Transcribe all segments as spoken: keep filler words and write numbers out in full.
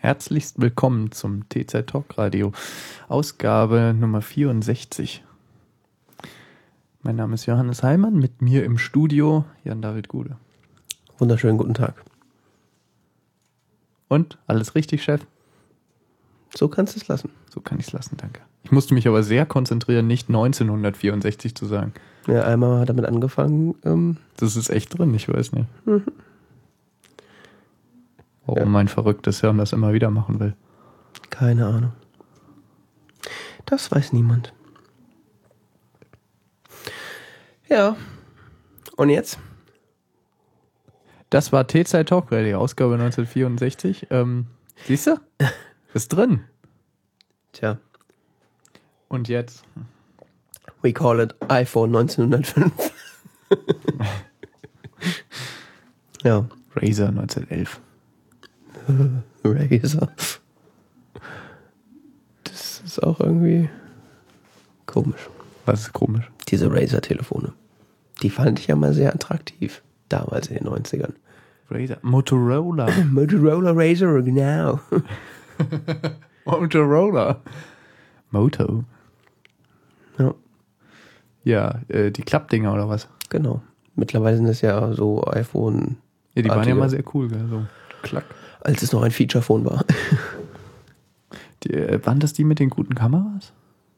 Herzlichst willkommen zum T Z Talk Radio, Ausgabe Nummer vierundsechzig. Mein Name ist Johannes Heimann, mit mir im Studio Jan-David Gude. Wunderschönen guten Tag. Und, alles richtig, Chef? So kannst du es lassen. So kann ich es lassen, danke. Ich musste mich aber sehr konzentrieren, nicht neunzehnhundertvierundsechzig zu sagen. Ja, einmal hat damit angefangen. Ähm das ist echt drin, ich weiß nicht. Mhm. Warum Ja. mein verrücktes Hirn das immer wieder machen will. Keine Ahnung. Das weiß niemand. Ja. Und jetzt? Das war T Z Talk Radio, Ausgabe neunzehnhundertvierundsechzig. Ähm, siehst du? Ist drin. Tja. Und jetzt? We call it iPhone neunzehnhundertfünf. Ja. Razer neunzehnhundertelf. Razer. Das ist auch irgendwie komisch. Was ist komisch? Diese Razer-Telefone. Die fand ich ja mal sehr attraktiv. Damals in den neunzigern. Razer. Motorola. Motorola Razer, genau. Motorola. Moto. Ja, Ja, äh, die Klappdinger oder was? genau. Mittlerweile sind es ja so iPhone. Ja, die waren ja Artige. mal sehr cool, gell? So, klack. Als es noch ein Feature-Phone war. Die, äh, waren das die mit den guten Kameras?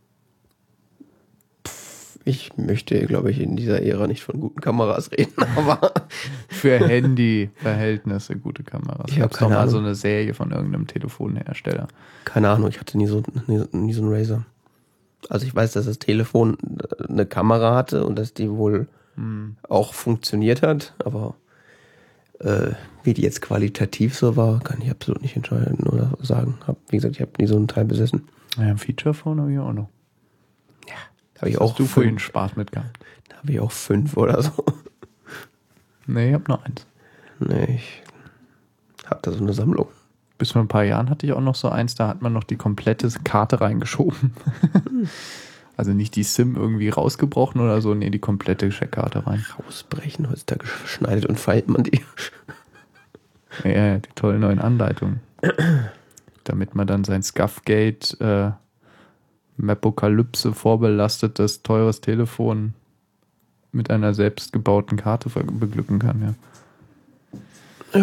Ich möchte, glaube ich, in dieser Ära nicht von guten Kameras reden, aber Für Handy-Verhältnisse gute Kameras. Ich hab Gab's doch keine mal so Ahnung. eine Serie von irgendeinem Telefonhersteller. keine Ahnung, ich hatte nie so, nie, nie so einen Razer. Also ich weiß, dass das Telefon eine Kamera hatte und dass die wohl Hm. auch funktioniert hat, aber äh, wie die jetzt qualitativ so war, kann ich absolut nicht entscheiden oder sagen. Hab, wie gesagt, ich habe nie so ein Teil besessen. Ja, ein Feature-Phone habe ich auch noch. Habe ich Hast auch du vorhin fünf, Spaß mit gehabt? da habe ich auch fünf oder so. Nee, ich habe nur eins. Nee, ich habe da so eine Sammlung. Bis vor ein paar Jahren hatte ich auch noch so eins, da hat man noch die komplette Karte reingeschoben. Also nicht die SIM irgendwie rausgebrochen oder so, nee, die komplette Checkkarte rein. Rausbrechen, heutzutage schneidet und faltet man die. Ja, ja, die tollen neuen Anleitungen. Damit man dann sein Scuffgate, äh, Mapokalypse vorbelastetes, teures Telefon mit einer selbstgebauten Karte ver- beglücken kann, ja. Ja.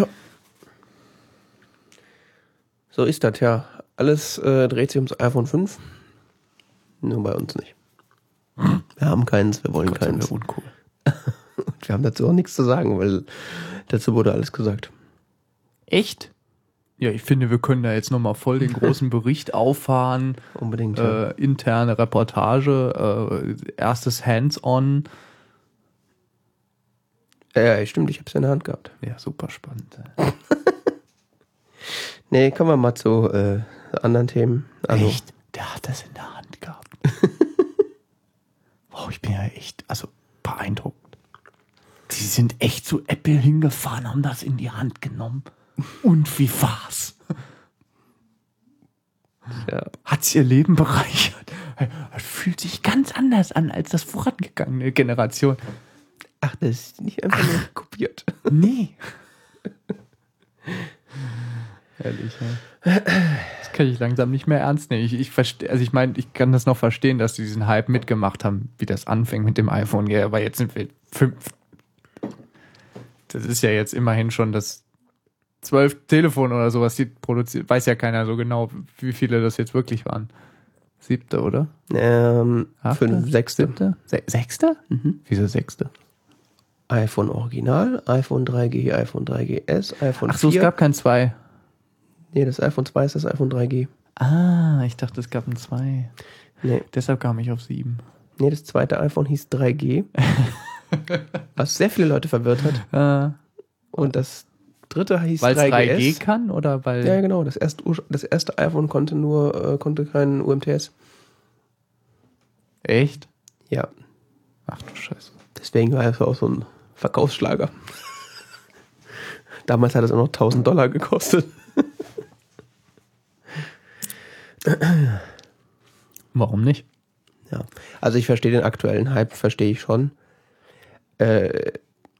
So ist das, ja. Alles äh, dreht sich ums iPhone fünf. Nur bei uns nicht. Wir haben keins, wir wollen Gott, sind keins. wir uncool. Und wir haben dazu auch nichts zu sagen, weil dazu wurde alles gesagt. Echt? Ja, ich finde, wir können da jetzt nochmal voll den großen Bericht auffahren. Unbedingt. Ja. Äh, interne Reportage, äh, erstes Hands-on. Ja, ja, stimmt, ich habe es in der Hand gehabt. Ja, super spannend. Nee, kommen wir mal zu äh, anderen Themen. Also, Echt? Der hat das in der Hand gehabt. Wow, ich bin ja echt, also beeindruckt. Sie sind echt zu Apple hingefahren, haben das in die Hand genommen. Und wie war's? ja. Hat's ihr Leben bereichert? Das fühlt sich ganz anders an als das vorangegangene Generation. Ach, das ist nicht einfach nur kopiert. Nee. Ehrlich, ja. Das kann ich langsam nicht mehr ernst nehmen. Ich, ich verstehe, also ich meine, ich kann das noch verstehen, dass sie diesen Hype mitgemacht haben, wie das anfängt mit dem iPhone. Ja, aber jetzt sind wir fünf. Das ist ja jetzt immerhin schon das zwölf Telefon oder sowas, die produziert. Weiß ja keiner so genau, wie viele das jetzt wirklich waren. Siebte, oder? Ähm, Achte? fünf, sechste. Siebte? Se Sechste? Mhm. Wieso sechste? iPhone Original, iPhone drei G, iPhone drei G S, iPhone Ach so, vier. es gab kein zwei. Nee, das iPhone zwei ist das iPhone drei G. Ah, ich dachte, es gab ein zwei. Nee, Deshalb kam ich auf sieben. nee, das zweite iPhone hieß drei G. Was sehr viele Leute verwirrt hat. Äh, Und das dritte hieß weil es drei G drei G S. kann oder weil. Ja, genau. Das erste, Ur- das erste iPhone konnte nur äh, konnte keinen U M T S. Echt? Ja, Ach du Scheiße. deswegen war es auch so ein Verkaufsschlager. Damals hat es auch noch tausend Dollar gekostet. Warum nicht? Ja, also ich verstehe den aktuellen Hype, verstehe ich schon. Äh,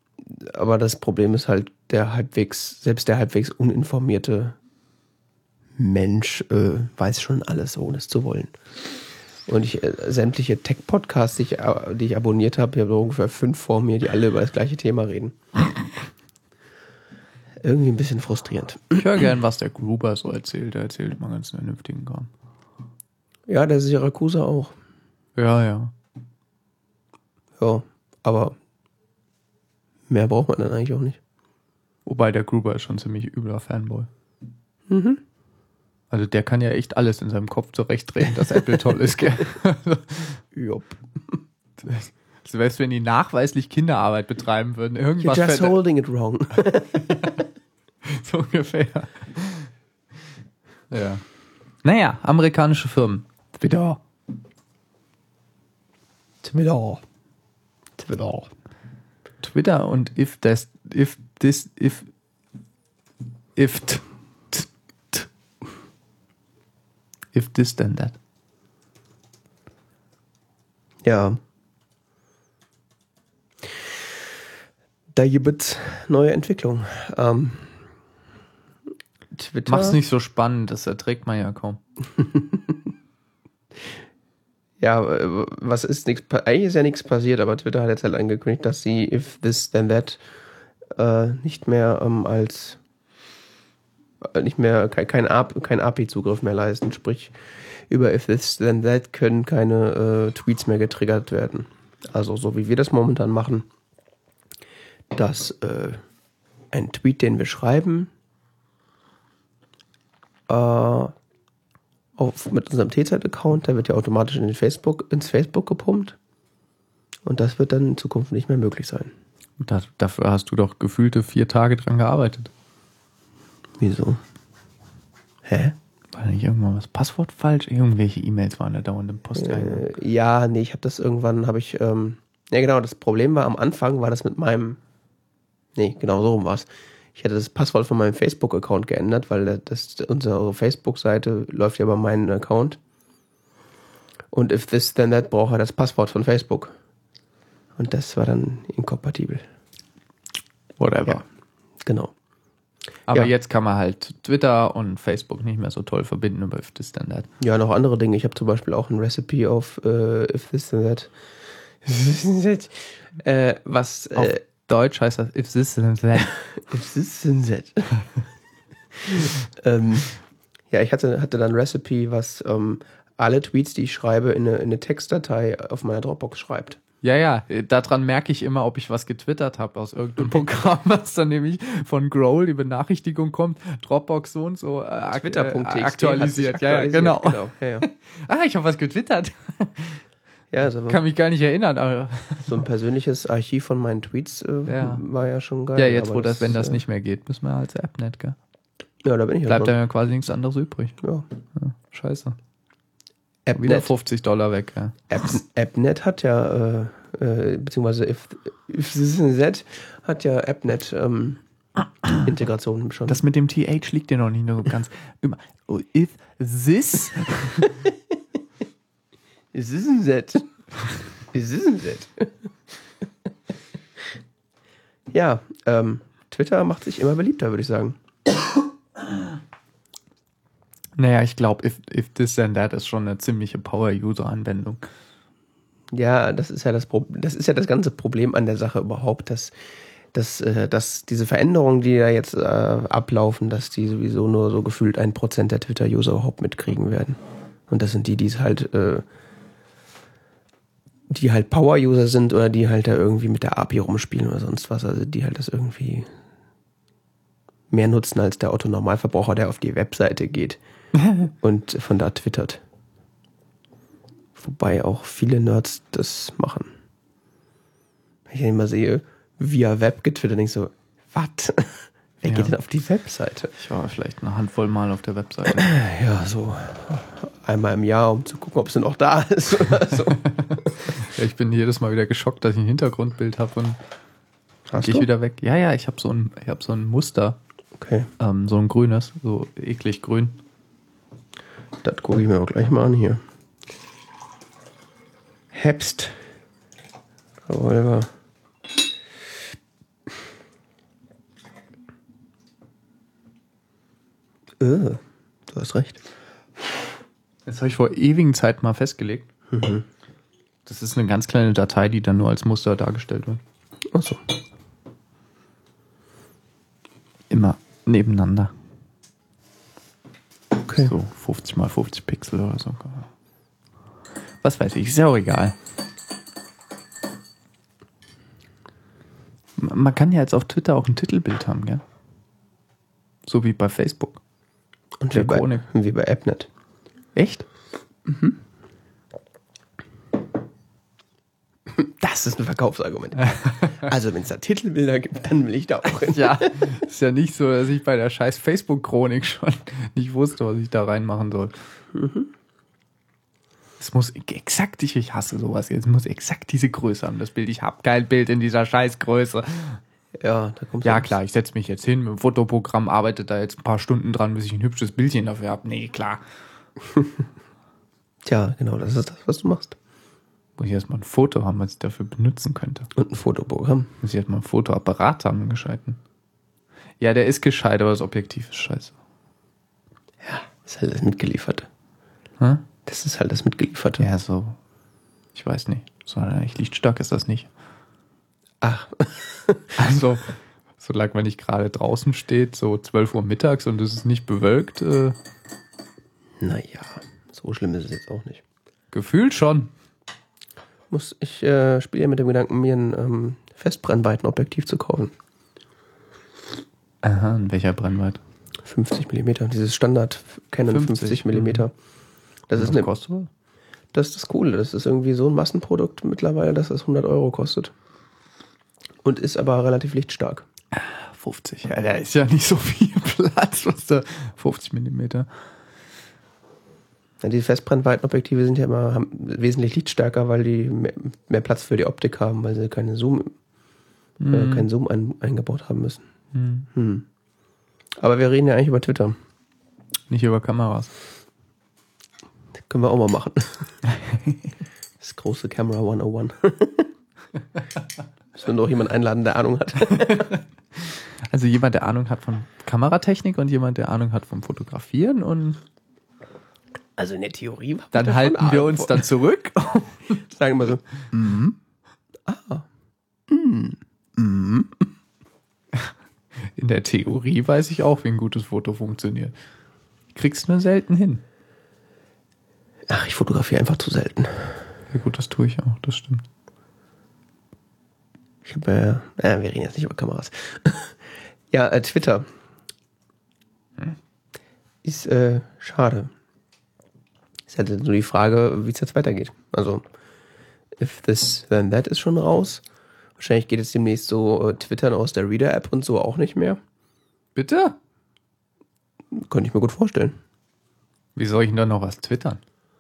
aber das Problem ist halt, der halbwegs, selbst der halbwegs uninformierte Mensch äh, weiß schon alles, ohne es zu wollen. Und ich äh, sämtliche Tech-Podcasts, die ich, äh, die ich abonniert habe, ich habe ungefähr fünf vor mir, die alle über das gleiche Thema reden. Irgendwie ein bisschen frustrierend. Ich höre gern, was der Gruber so erzählt. Der erzählt immer ganz vernünftigen Kram. Ja, der Syracusa auch. Ja, ja. Ja, aber mehr braucht man dann eigentlich auch nicht. Wobei der Gruber ist schon ziemlich übler Fanboy. Mhm. Also der kann ja echt alles in seinem Kopf zurechtdrehen, dass Apple toll ist, gell? Jupp. Selbst wenn die nachweislich Kinderarbeit betreiben würden, irgendwas... You're just fällt- holding it wrong. So ungefähr. Ja. Naja, amerikanische Firmen. Twitter. Twitter. Twitter. Twitter und if das, if this, if, if, t, t, t, if this then that. Ja. Da gibt es neue Entwicklungen. Ähm, Twitter. Mach's nicht so spannend, das erträgt man ja kaum. Ja, äh, was ist nichts? Eigentlich ist ja nichts passiert, aber Twitter hat jetzt halt angekündigt, dass sie if this then that äh, nicht mehr ähm, als äh, nicht mehr kein kein, A- kein A P I-Zugriff mehr leisten. Sprich, über if this then that können keine äh, Tweets mehr getriggert werden. Also so wie wir das momentan machen, dass äh, ein Tweet, den wir schreiben, äh, auf, mit unserem T Z-Account, der wird ja automatisch in den Facebook, ins Facebook gepumpt. Und das wird dann in Zukunft nicht mehr möglich sein. Da, dafür hast du doch gefühlte vier Tage dran gearbeitet. Wieso? Hä? War nicht irgendwann was Passwort falsch? Irgendwelche E-Mails waren da dauernd im Posteingang. Äh, ja, nee, ich habe das irgendwann, habe ich, ähm, ja genau, das Problem war am Anfang, war das mit meinem, nee, genau so rum war es. Ich hatte das Passwort von meinem Facebook-Account geändert, weil das, unsere Facebook-Seite läuft ja über meinen Account. Und if this then that braucht er das Passwort von Facebook. Und das war dann inkompatibel. Whatever. Ja, genau. Aber Ja. jetzt kann man halt Twitter und Facebook nicht mehr so toll verbinden über if this then that. Ja, noch andere Dinge. Ich habe zum Beispiel auch ein Recipe auf äh, if this then that. äh, was Auf äh, Deutsch heißt das if this then that. if this then that. ähm, ja, ich hatte, hatte dann ein Recipe, was ähm, alle Tweets, die ich schreibe, in eine, in eine Textdatei auf meiner Dropbox schreibt. Ja, ja, daran merke ich immer, ob ich was getwittert habe aus irgendeinem Programm, was dann nämlich von Growl die Benachrichtigung kommt, Dropbox so und so äh, ak- Twitter.txt äh, aktualisiert. hat sich Ja, ja, genau. genau. Ja, ja. Ah, ich habe was getwittert. Ja, also Kann mich gar nicht erinnern. Aber so ein persönliches Archiv von meinen Tweets äh, Ja. war ja schon geil. ja, jetzt, aber wo das, wenn das äh, nicht mehr geht, müssen wir als Appnet, gell? Ja, da bin ich Bleibt ja da ja quasi nichts anderes übrig. schon. Ja, scheiße. Ja. Wieder Appnet, fünfzig Dollar weg, ja. App, Appnet hat ja, äh, äh, beziehungsweise if, if this is that, hat ja Appnet ähm, Integration schon. Das mit dem T H liegt dir noch nicht so ganz. Immer. Oh, if this. Is this is that? Is this is that? Ja, ähm, Twitter macht sich immer beliebter, würde ich sagen. Naja, ich glaube, if, if this then that ist schon eine ziemliche Power-User-Anwendung. Ja, das ist ja das Problem, das ist ja das ganze Problem an der Sache überhaupt, dass, dass, äh, dass diese Veränderungen, die da jetzt äh, ablaufen, dass die sowieso nur so gefühlt ein Prozent der Twitter-User überhaupt mitkriegen werden. Und das sind die, die es halt, äh, die halt Power-User sind oder die halt da irgendwie mit der A P I rumspielen oder sonst was, also die halt das irgendwie mehr nutzen als der Otto-Normalverbraucher, der auf die Webseite geht und von da twittert. Wobei auch viele Nerds das machen. Wenn ich dann immer sehe, via Web getwittert, denke ich so, was? Wer Ja. geht denn auf die Webseite? Ich war vielleicht eine Handvoll Mal auf der Webseite. Ja, so einmal im Jahr, um zu gucken, ob sie noch da ist oder so. Ja, ich bin jedes Mal wieder geschockt, dass ich ein Hintergrundbild habe und Hast gehe du? ich wieder weg. Ja, ja, ich habe so ein, ich hab so ein Muster, Okay, ähm, so ein grünes, so eklig grün. das gucke ich mir auch gleich mal an hier. Herbst. Revolver. Äh, Du hast recht. Das habe ich vor ewigen Zeit mal festgelegt. Mhm. Das ist eine ganz kleine Datei, die dann nur als Muster dargestellt wird. Ach so. Immer nebeneinander. Okay. So fünfzig mal fünfzig Pixel oder so. Was weiß ich, ist ja auch egal. Man kann ja jetzt auf Twitter auch ein Titelbild haben, gell? So wie bei Facebook. Und wie bei, wie bei AppNet. Echt? Mhm. Das ist ein Verkaufsargument. Also wenn es da Titelbilder gibt, dann will ich da auch hin. Ja, ist ja nicht so, dass ich bei der scheiß Facebook-Chronik schon nicht wusste, was ich da reinmachen soll. Mhm. Es muss exakt, ich, ich hasse sowas jetzt, es muss exakt diese Größe haben, das Bild. Ich habe kein Bild in dieser Scheißgröße. Ja, da kommt Ja klar, ich setze mich jetzt hin mit dem Fotoprogramm, arbeite da jetzt ein paar Stunden dran, bis ich ein hübsches Bildchen dafür habe. Nee, klar. Tja, genau, das ist das, was du machst. Muss ich erstmal ein Foto haben, was ich dafür benutzen könnte. Und ein Fotoprogramm. Muss ich erstmal ein Fotoapparat haben, einen gescheiten. Ja, der ist gescheit, aber das Objektiv ist scheiße. Ja, das ist halt das Mitgelieferte. Hä? Das ist halt das Mitgelieferte. Ja, so. Ich weiß nicht. So eigentlich lichtstark ist das nicht. Ach. Also, solange man nicht gerade draußen steht, so zwölf Uhr mittags und es ist nicht bewölkt. Äh, naja, so schlimm ist es jetzt auch nicht. Gefühlt schon. Muss ich äh, spiele ja mit dem Gedanken, mir ein ähm, Festbrennweitenobjektiv zu kaufen. Aha, in welcher Brennweite? fünfzig Millimeter, dieses Standard Canon fünfzig Millimeter. Das ist eine, kostet? Das ist das Coole. Das ist irgendwie so ein Massenprodukt mittlerweile, dass es hundert Euro kostet. Und ist aber relativ lichtstark. fünfzig, ja, da ist ja nicht so viel Platz, was da fünfzig Millimeter. Ja, die Festbrennweitenobjektive sind ja immer haben, wesentlich lichtstärker, weil die mehr, mehr Platz für die Optik haben, weil sie keine Zoom, mm. äh, keinen Zoom ein, eingebaut haben müssen. Mm. Hm. Aber wir reden ja eigentlich über Twitter. Nicht über Kameras. Das können wir auch mal machen. Das große Camera hundertundeins. Müssen wir noch jemanden einladen, der Ahnung hat. Also jemand, der Ahnung hat von Kameratechnik und jemand, der Ahnung hat vom Fotografieren und also in der Theorie. Dann halten wir uns dann zurück. Sagen wir so. Mhm. Ah. Mhm. Mhm. In der Theorie weiß ich auch, wie ein gutes Foto funktioniert. Ich krieg's nur selten hin. Ach, ich fotografiere einfach zu selten. Ja gut, das tue ich auch, das stimmt. Ich habe, äh, äh, wir reden jetzt nicht über Kameras. Ja, äh, Twitter. Hm. Ist äh, schade. Ist halt nur die Frage, wie es jetzt weitergeht. Also, if this, then that ist schon raus. Wahrscheinlich geht es demnächst so äh, Twittern aus der Reader-App und so auch nicht mehr. Bitte? Könnte ich mir gut vorstellen. Wie soll ich denn da noch was twittern?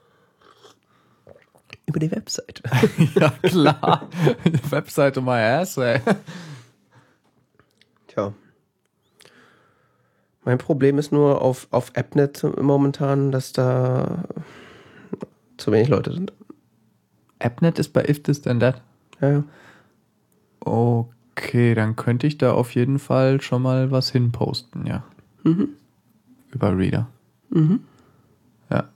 Über die Webseite. Ja, klar. Die Webseite my ass, ey. Tja. Mein Problem ist nur auf, auf AppNet momentan, dass da zu wenig Leute sind. AppNet ist bei If This Then That? Ja, ja. Okay, dann könnte ich da auf jeden Fall schon mal was hinposten, ja. Mhm. Über Reader. Mhm. Ja.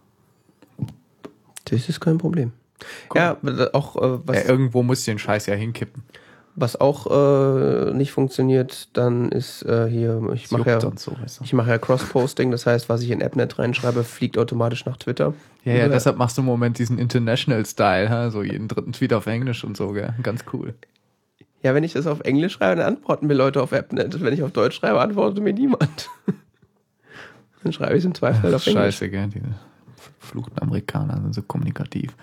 Das ist kein Problem. Cool. Ja, auch äh, was, ja, irgendwo muss ich den Scheiß ja hinkippen. Was auch äh, nicht funktioniert, dann ist äh, hier, ich mache ja, so, weißt du. ich mache ja Cross-Posting, das heißt, was ich in AppNet reinschreibe, fliegt automatisch nach Twitter. Ja, ja, deshalb machst du im Moment diesen International-Style, ha? So jeden dritten Tweet auf Englisch und so, gell? Ganz cool. Ja, wenn ich das auf Englisch schreibe, dann antworten mir Leute auf AppNet. Wenn ich auf Deutsch schreibe, antwortet mir niemand. Dann schreibe ich es im Zweifel halt auf Englisch. Scheiße, gell? Die verfluchten Amerikaner sind so kommunikativ.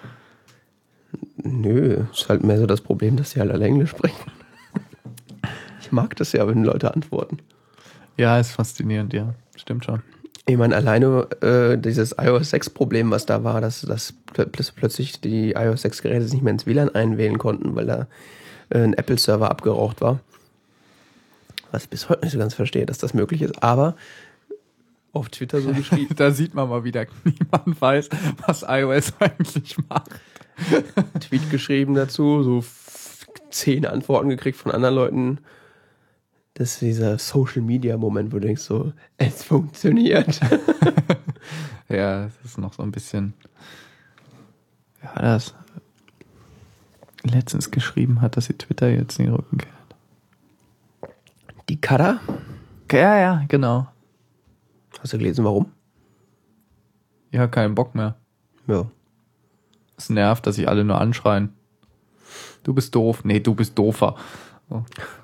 Nö, ist halt mehr so das Problem, dass sie halt alle Englisch sprechen. Ich mag das ja, wenn Leute antworten. Ja, ist faszinierend, ja. Stimmt schon. Ich meine, alleine äh, dieses i O S sechs Problem, was da war, dass, dass pl- plötzlich die i O S sechs Geräte sich nicht mehr ins W L A N einwählen konnten, weil da äh, ein Apple-Server abgeraucht war. Was ich bis heute nicht so ganz verstehe, dass das möglich ist. Aber auf Twitter so geschrieben. Da sieht man mal wieder, niemand weiß, was iOS eigentlich macht. Tweet geschrieben dazu, so f- zehn Antworten gekriegt von anderen Leuten. Das ist dieser Social-Media-Moment, wo du denkst so, es funktioniert. Ja, das ist noch so ein bisschen... Ja, das letztens geschrieben hat, dass sie Twitter jetzt in den Rücken kehrt. Die Kada? Ja, ja, genau. Hast du gelesen, warum? Ja, keinen Bock mehr. Ja. Es nervt, dass sich alle nur anschreien. Du bist doof. Nee, du bist doofer. Oh.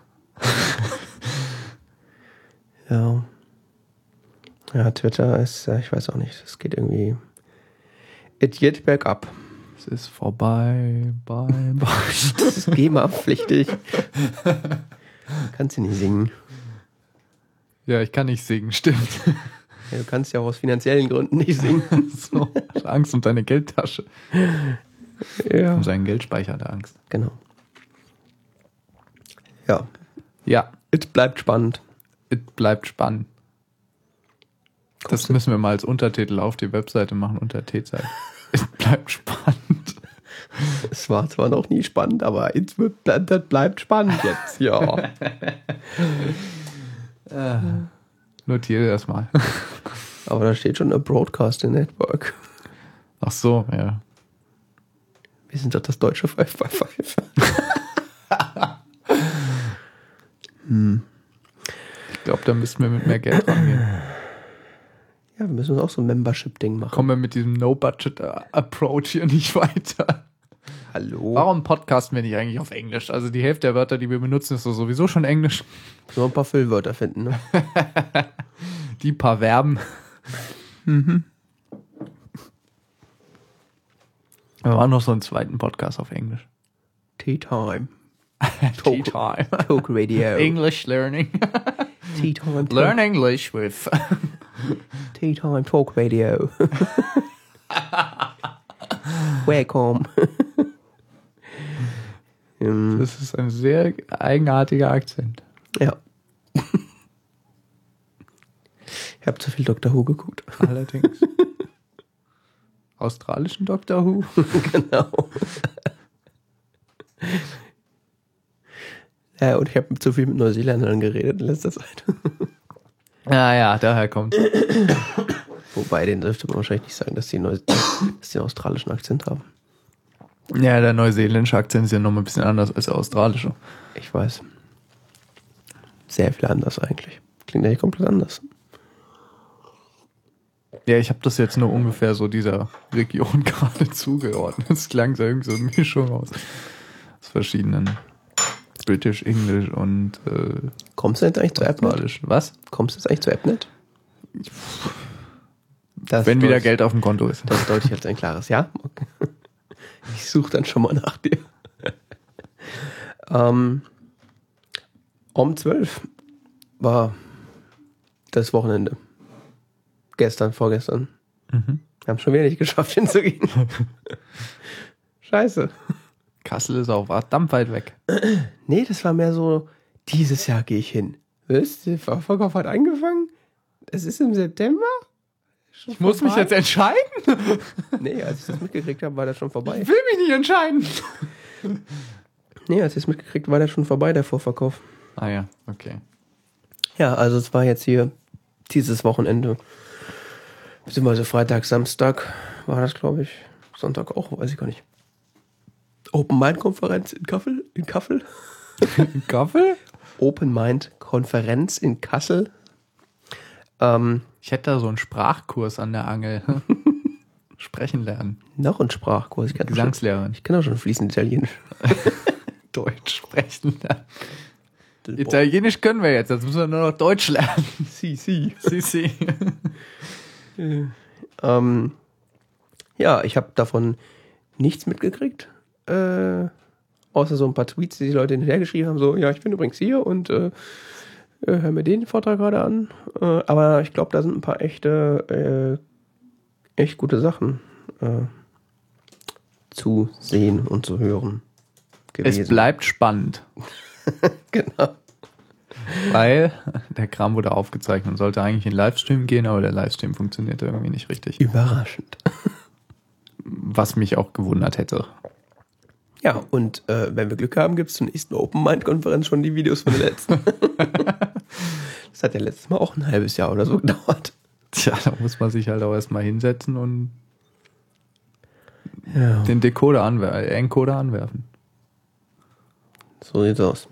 Ja. Ja, Twitter ist, ich weiß auch nicht, es geht irgendwie, it geht bergab. Es ist vorbei, bye, bye. Das ist GEMA-pflichtig. Kannst du nicht singen. Ja, ich kann nicht singen, stimmt. Ja, du kannst ja auch aus finanziellen Gründen nicht singen. So, Angst um deine Geldtasche. Ja. Um seinen Geldspeicher der Angst. Genau. Ja. Ja, Es bleibt spannend. es bleibt spannend. Das müssen wir mal als Untertitel auf die Webseite machen, unter T-Zeit. Es bleibt spannend. Es war zwar noch nie spannend, aber es wird, das bleibt spannend jetzt, ja. äh, notiere das mal. Aber da steht schon a Broadcasting Network. Ach so, ja. Wir sind doch das deutsche Five Five Five. hm. Ich glaube, da müssten wir mit mehr Geld rangehen. Ja, wir müssen uns auch so ein Membership-Ding machen. Kommen wir mit diesem No-Budget-Approach hier nicht weiter. Hallo? Warum podcasten wir nicht eigentlich auf Englisch? Also die Hälfte der Wörter, die wir benutzen, ist so sowieso schon Englisch. Nur ein paar Füllwörter finden, ne? Die paar Verben. Mhm. Wir machen noch so einen zweiten Podcast auf Englisch. Tea Time. Tea Time. Talk Radio. English Learning. Tea Time. Talk. Learn English with... Tea Time Talk Radio. Welcome. um, Das ist ein sehr eigenartiger Akzent. ja. Ich habe zu viel Doctor Who geguckt. Allerdings. Australischen Doctor Who? Genau. Ja, und ich habe zu viel mit Neuseeländern geredet in letzter Zeit. Ja, ja, daher kommt. Wobei, den dürfte man wahrscheinlich nicht sagen, dass die, Neu dass die einen australischen Akzent haben. Ja, der neuseeländische Akzent ist ja nochmal ein bisschen anders als der australische. Ich weiß. Sehr viel anders eigentlich. Klingt eigentlich komplett anders. Ja, ich habe das jetzt nur ungefähr so dieser Region gerade zugeordnet. Es klang so irgendwie so eine Mischung aus, aus verschiedenen British, English und äh, Kommst du jetzt eigentlich zu AppNet? Australisch. Was? Kommst du jetzt eigentlich zu AppNet? Das Wenn wieder deut- Geld auf dem Konto ist. Das deute ich jetzt ein klares Ja. Okay. Ich suche dann schon mal nach dir. ähm, um zwölf war das Wochenende. Gestern, vorgestern. Mhm. Wir haben schon wieder nicht geschafft hinzugehen. Scheiße. Kassel ist auch verdammt weit weg. Nee, das war mehr so, dieses Jahr gehe ich hin. Wisst ihr, der Vorverkauf hat angefangen. Es ist im September. Schon Ich muss mich vorbei. jetzt entscheiden. Nee, als ich das mitgekriegt habe, war das schon vorbei. Ich will mich nicht entscheiden. Nee, als ich es mitgekriegt habe, war das schon vorbei, der Vorverkauf. Ah ja, okay. Ja, also es war jetzt hier dieses Wochenende. Beziehungsweise Freitag, Samstag war das, glaube ich. Sonntag auch, weiß ich gar nicht. Open Mind Konferenz in Kassel. In Kassel. Kaffee? Open Mind Konferenz in Kassel. Ähm, Ich hätte da so einen Sprachkurs an der Angel. Sprechen lernen. noch ein Sprachkurs. Ich kann, schon, Gesangslehrerin. ich kann auch schon fließend Italienisch. Deutsch sprechen lernen. Italienisch können wir jetzt, jetzt müssen wir nur noch Deutsch lernen. Si, si. Si, si. Ähm, ja, ich habe davon nichts mitgekriegt. Äh, außer so ein paar Tweets, die die Leute hinterhergeschrieben haben. So, ja, ich bin übrigens hier und äh, äh, hör mir den Vortrag gerade an. Äh, aber ich glaube, da sind ein paar echte, äh, echt gute Sachen äh, zu sehen und zu hören gewesen. Es bleibt spannend. Genau. Weil der Kram wurde aufgezeichnet und sollte eigentlich in Livestream gehen, aber der Livestream funktioniert irgendwie nicht richtig. Überraschend. Was mich auch gewundert hätte. Ja, und äh, wenn wir Glück haben, gibt es zur nächsten Open Mind Konferenz schon die Videos von der letzten. Das hat ja letztes Mal auch ein halbes Jahr oder so gedauert. Tja, da muss man sich halt auch erstmal hinsetzen und Ja. den Decoder anwerfen, Encoder anwerfen. So sieht's aus.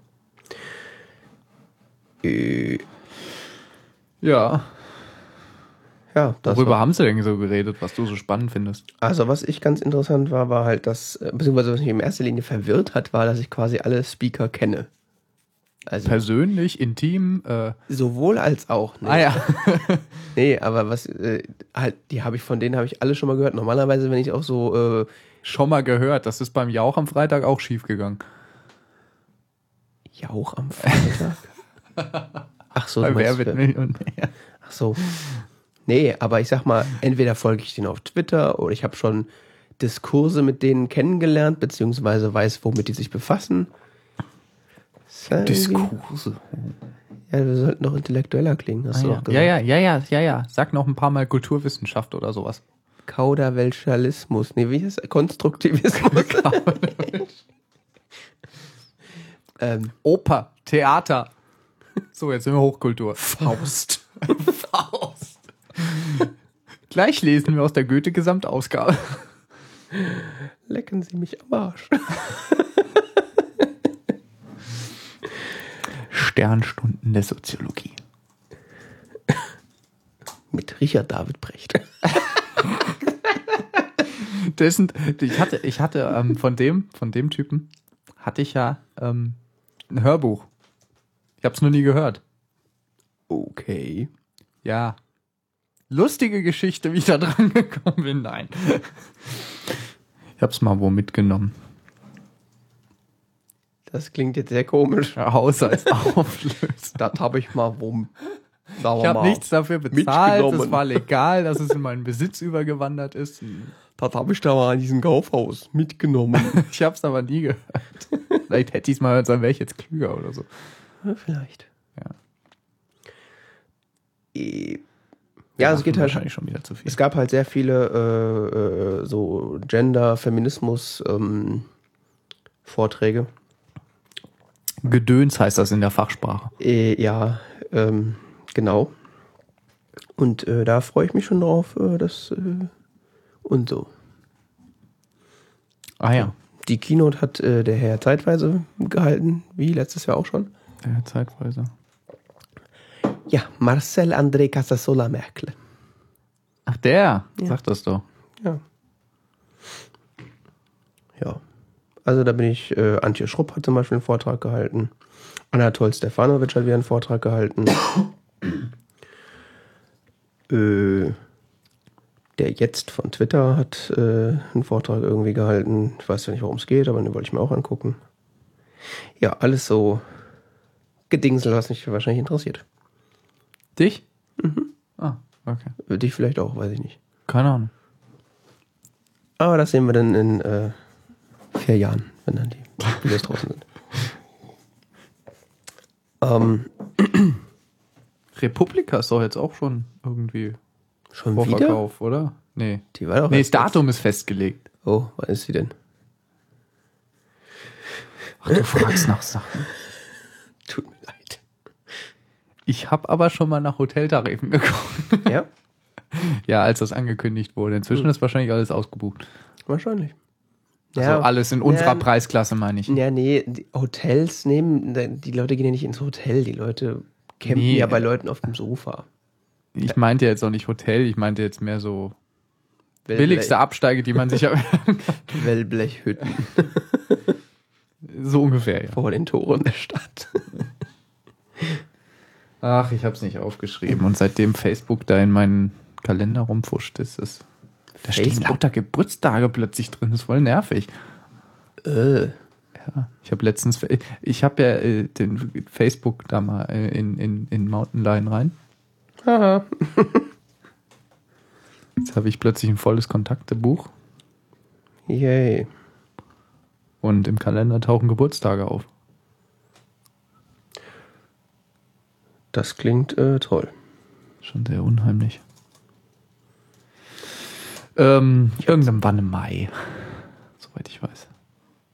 Äh, Ja. ja, das Worüber war. haben sie denn so geredet, was du so spannend findest? Also was ich ganz interessant war, war halt, dass, äh, beziehungsweise was mich in erster Linie verwirrt hat, war, dass ich quasi alle Speaker kenne. Also Persönlich, intim, äh, sowohl als auch. Ne? ah ja. Nee, aber was, äh, halt, die habe ich, von denen habe ich alle schon mal gehört. Normalerweise, wenn ich auch so, äh, Schon mal gehört, das ist beim Jauch am Freitag auch schief gegangen. Jauch am Freitag. Ach so, du Bei Wer meinst wird für- Millionär? Ach so. Nee, aber ich sag mal, entweder folge ich denen auf Twitter oder ich habe schon Diskurse mit denen kennengelernt, beziehungsweise weiß, womit die sich befassen. Ist ja irgendwie- Diskurse. Ja, wir sollten doch intellektueller klingen, hast Ah, du ja. doch gesagt. ja, ja, ja, ja, ja, ja. Sag noch ein paar Mal Kulturwissenschaft oder sowas. Kauderwelschalismus. Nee, wie heißt das? Konstruktivismus. ähm, Oper, Theater. So, jetzt sind wir Hochkultur. Faust. Faust. Gleich lesen wir aus der Goethe-Gesamtausgabe. Lecken Sie mich am Arsch. Sternstunden der Soziologie. Mit Richard David Brecht. Das sind, ich hatte, ich hatte ähm, von dem, von dem Typen hatte ich ja ähm, ein Hörbuch. Ich habe es noch nie gehört. Okay. Ja. Lustige Geschichte, wie ich da dran gekommen bin. Nein. Ich habe es mal wo mitgenommen. Das klingt jetzt sehr komisch. Ja, Haushaltsauflösung. Das habe ich mal rum. Sagen Ich wir habe mal. nichts dafür bezahlt. Es mitgenommen. war legal, dass es in meinen Besitz übergewandert ist. Das habe ich da mal an diesem Kaufhaus mitgenommen. Ich habe es aber nie gehört. Vielleicht hätte ich es mal hören sollen, wäre ich jetzt klüger oder so. Ja, vielleicht. Ja. Äh, Ja, es geht halt. wahrscheinlich schon wieder zu viel. Es gab halt sehr viele äh, äh, so Gender, Feminismus ähm, Vorträge. Gedöns heißt das in der Fachsprache. Äh, ja, ähm, genau. Und äh, da freue ich mich schon drauf, äh, das äh, und so. Ah ja. Die Keynote hat äh, der Herr zeitweise gehalten, wie letztes Jahr auch schon. Ja, zeitweise. Ja, Marcel André Casasola Merkel. Ach, der. Ja. Sag das doch. Ja. Ja. Also da bin ich, äh, Antje Schrupp hat zum Beispiel einen Vortrag gehalten. Anatol Stefanovic hat wieder einen Vortrag gehalten. äh, der Jetzt von Twitter hat äh, einen Vortrag irgendwie gehalten. Ich weiß ja nicht, worum es geht, aber den wollte ich mir auch angucken. Ja, alles so Gedingsel, was mich wahrscheinlich interessiert. Dich? Mhm. Ah, okay. Dich vielleicht auch, weiß ich nicht. Keine Ahnung. Aber das sehen wir dann in äh, vier Jahren, wenn dann die Videos draußen sind. Ähm, Republika ist doch jetzt auch schon irgendwie schon wieder? Vorverkauf, oder? Nee. Die war doch Nee, das erst Datum ist festgelegt. jetzt- Oh, wann ist sie denn? Ach, du fragst nach Sachen. Tut mir leid. Ich habe aber schon mal nach Hoteltarifen geguckt. Ja, Ja, als das angekündigt wurde. Inzwischen Hm. ist wahrscheinlich alles ausgebucht. wahrscheinlich. Also alles in unserer ja, Preisklasse, meine ich. Ja, nee, die Hotels nehmen, die Leute gehen ja nicht ins Hotel, die Leute campen Nee. ja bei Leuten auf dem Sofa. Ich meinte jetzt auch nicht Hotel, ich meinte jetzt mehr so Wellblech- billigste Absteige, die man sich Wellblechhütten so ungefähr, ja. vor den Toren der Stadt. Ach, ich habe es nicht aufgeschrieben. Und seitdem Facebook da in meinen Kalender rumfuscht, ist es. Da stehen Facebook? lauter Geburtstage plötzlich drin. Das ist voll nervig. Äh, Ja, ich habe letztens, ich habe ja äh, den Facebook da mal äh, in, in, in Mountain Lion rein. haha. Jetzt habe ich plötzlich ein volles Kontaktebuch Yay. und im Kalender tauchen Geburtstage auf. Das klingt äh, toll. Schon sehr unheimlich. Ähm, irgendwann im Mai, soweit ich weiß.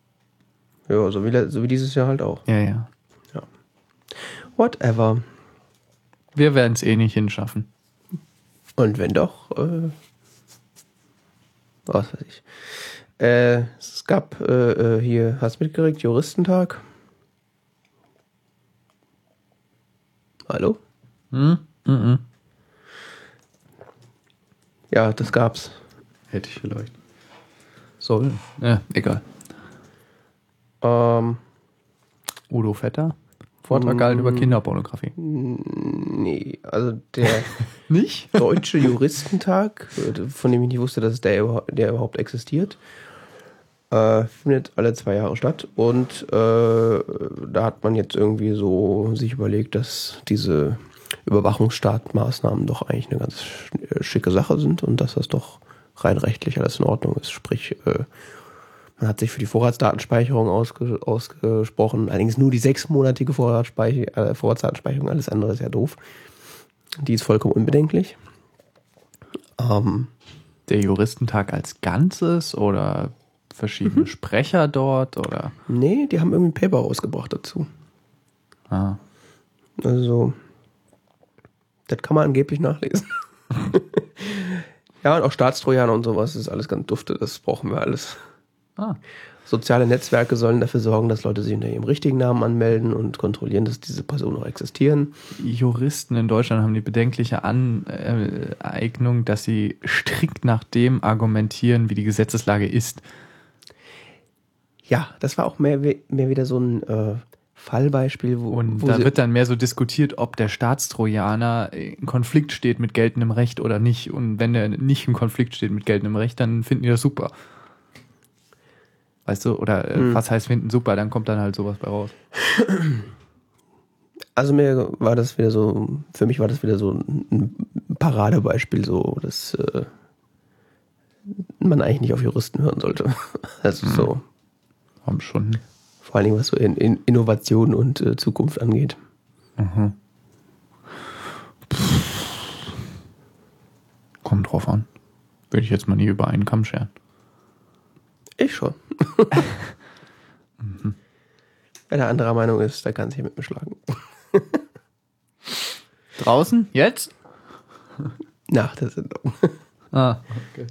Ja, so wie, le- so wie dieses Jahr halt auch. Ja, ja. Whatever. Wir werden es eh nicht hinschaffen. Und wenn doch, äh, was weiß ich. Äh, es gab äh, äh, hier, hast du mitgekriegt, Juristentag? Hallo? Hm? Mhm. Ja, das gab's. Hätte ich vielleicht. Soll. Ja, egal. Ähm, Udo Vetter? Vortrag gehalten über Kinderpornografie. nee, also der Nicht? Deutsche Juristentag, äh, von dem ich nicht wusste, dass der, überha- der überhaupt existiert, äh, findet alle zwei Jahre statt. Und äh, da hat man jetzt irgendwie so sich überlegt, dass diese Überwachungsstaatmaßnahmen doch eigentlich eine ganz sch- schicke Sache sind und dass das doch rein rechtlich alles in Ordnung ist. Sprich, äh, man hat sich für die Vorratsdatenspeicherung ausge ausgesprochen, allerdings nur die sechsmonatige Vorratsspeicher äh, Vorratsdatenspeicherung, alles andere ist ja doof. Die ist vollkommen unbedenklich. Ähm, Der Juristentag als Ganzes oder verschiedene Sprecher dort oder? nee, die haben irgendwie ein Paper rausgebracht dazu. Ah. Also, das kann man angeblich nachlesen. Ja, und auch Staatstrojaner und sowas ist alles ganz dufte, das brauchen wir alles. Ah. Soziale Netzwerke sollen dafür sorgen, dass Leute sich unter ihrem richtigen Namen anmelden und kontrollieren, dass diese Personen auch existieren. Juristen in Deutschland haben die bedenkliche Aneignung, dass sie strikt nach dem argumentieren, wie die Gesetzeslage ist. Ja, das war auch mehr, wie- mehr wieder so ein äh, Fallbeispiel, wo, Und wo da sie, wird dann mehr so diskutiert, ob der Staatstrojaner in Konflikt steht mit geltendem Recht oder nicht. Und wenn der nicht in Konflikt steht mit geltendem Recht, dann finden die das super. Weißt du, oder äh, Hm. was heißt finden super, dann kommt dann halt sowas bei raus. also mir war das wieder so, für mich war das wieder so ein Paradebeispiel, so, dass äh, man eigentlich nicht auf Juristen hören sollte. Also so, Haben schon. vor allen Dingen was so in, in Innovation und äh, Zukunft angeht. Mhm. Kommt drauf an. Würde ich jetzt mal nie über einen Kamm scheren. Ich schon. Mhm. Wenn er anderer Meinung ist, dann kann sich mit mir schlagen. Draußen? Jetzt? Nach der Sendung. Ah, okay.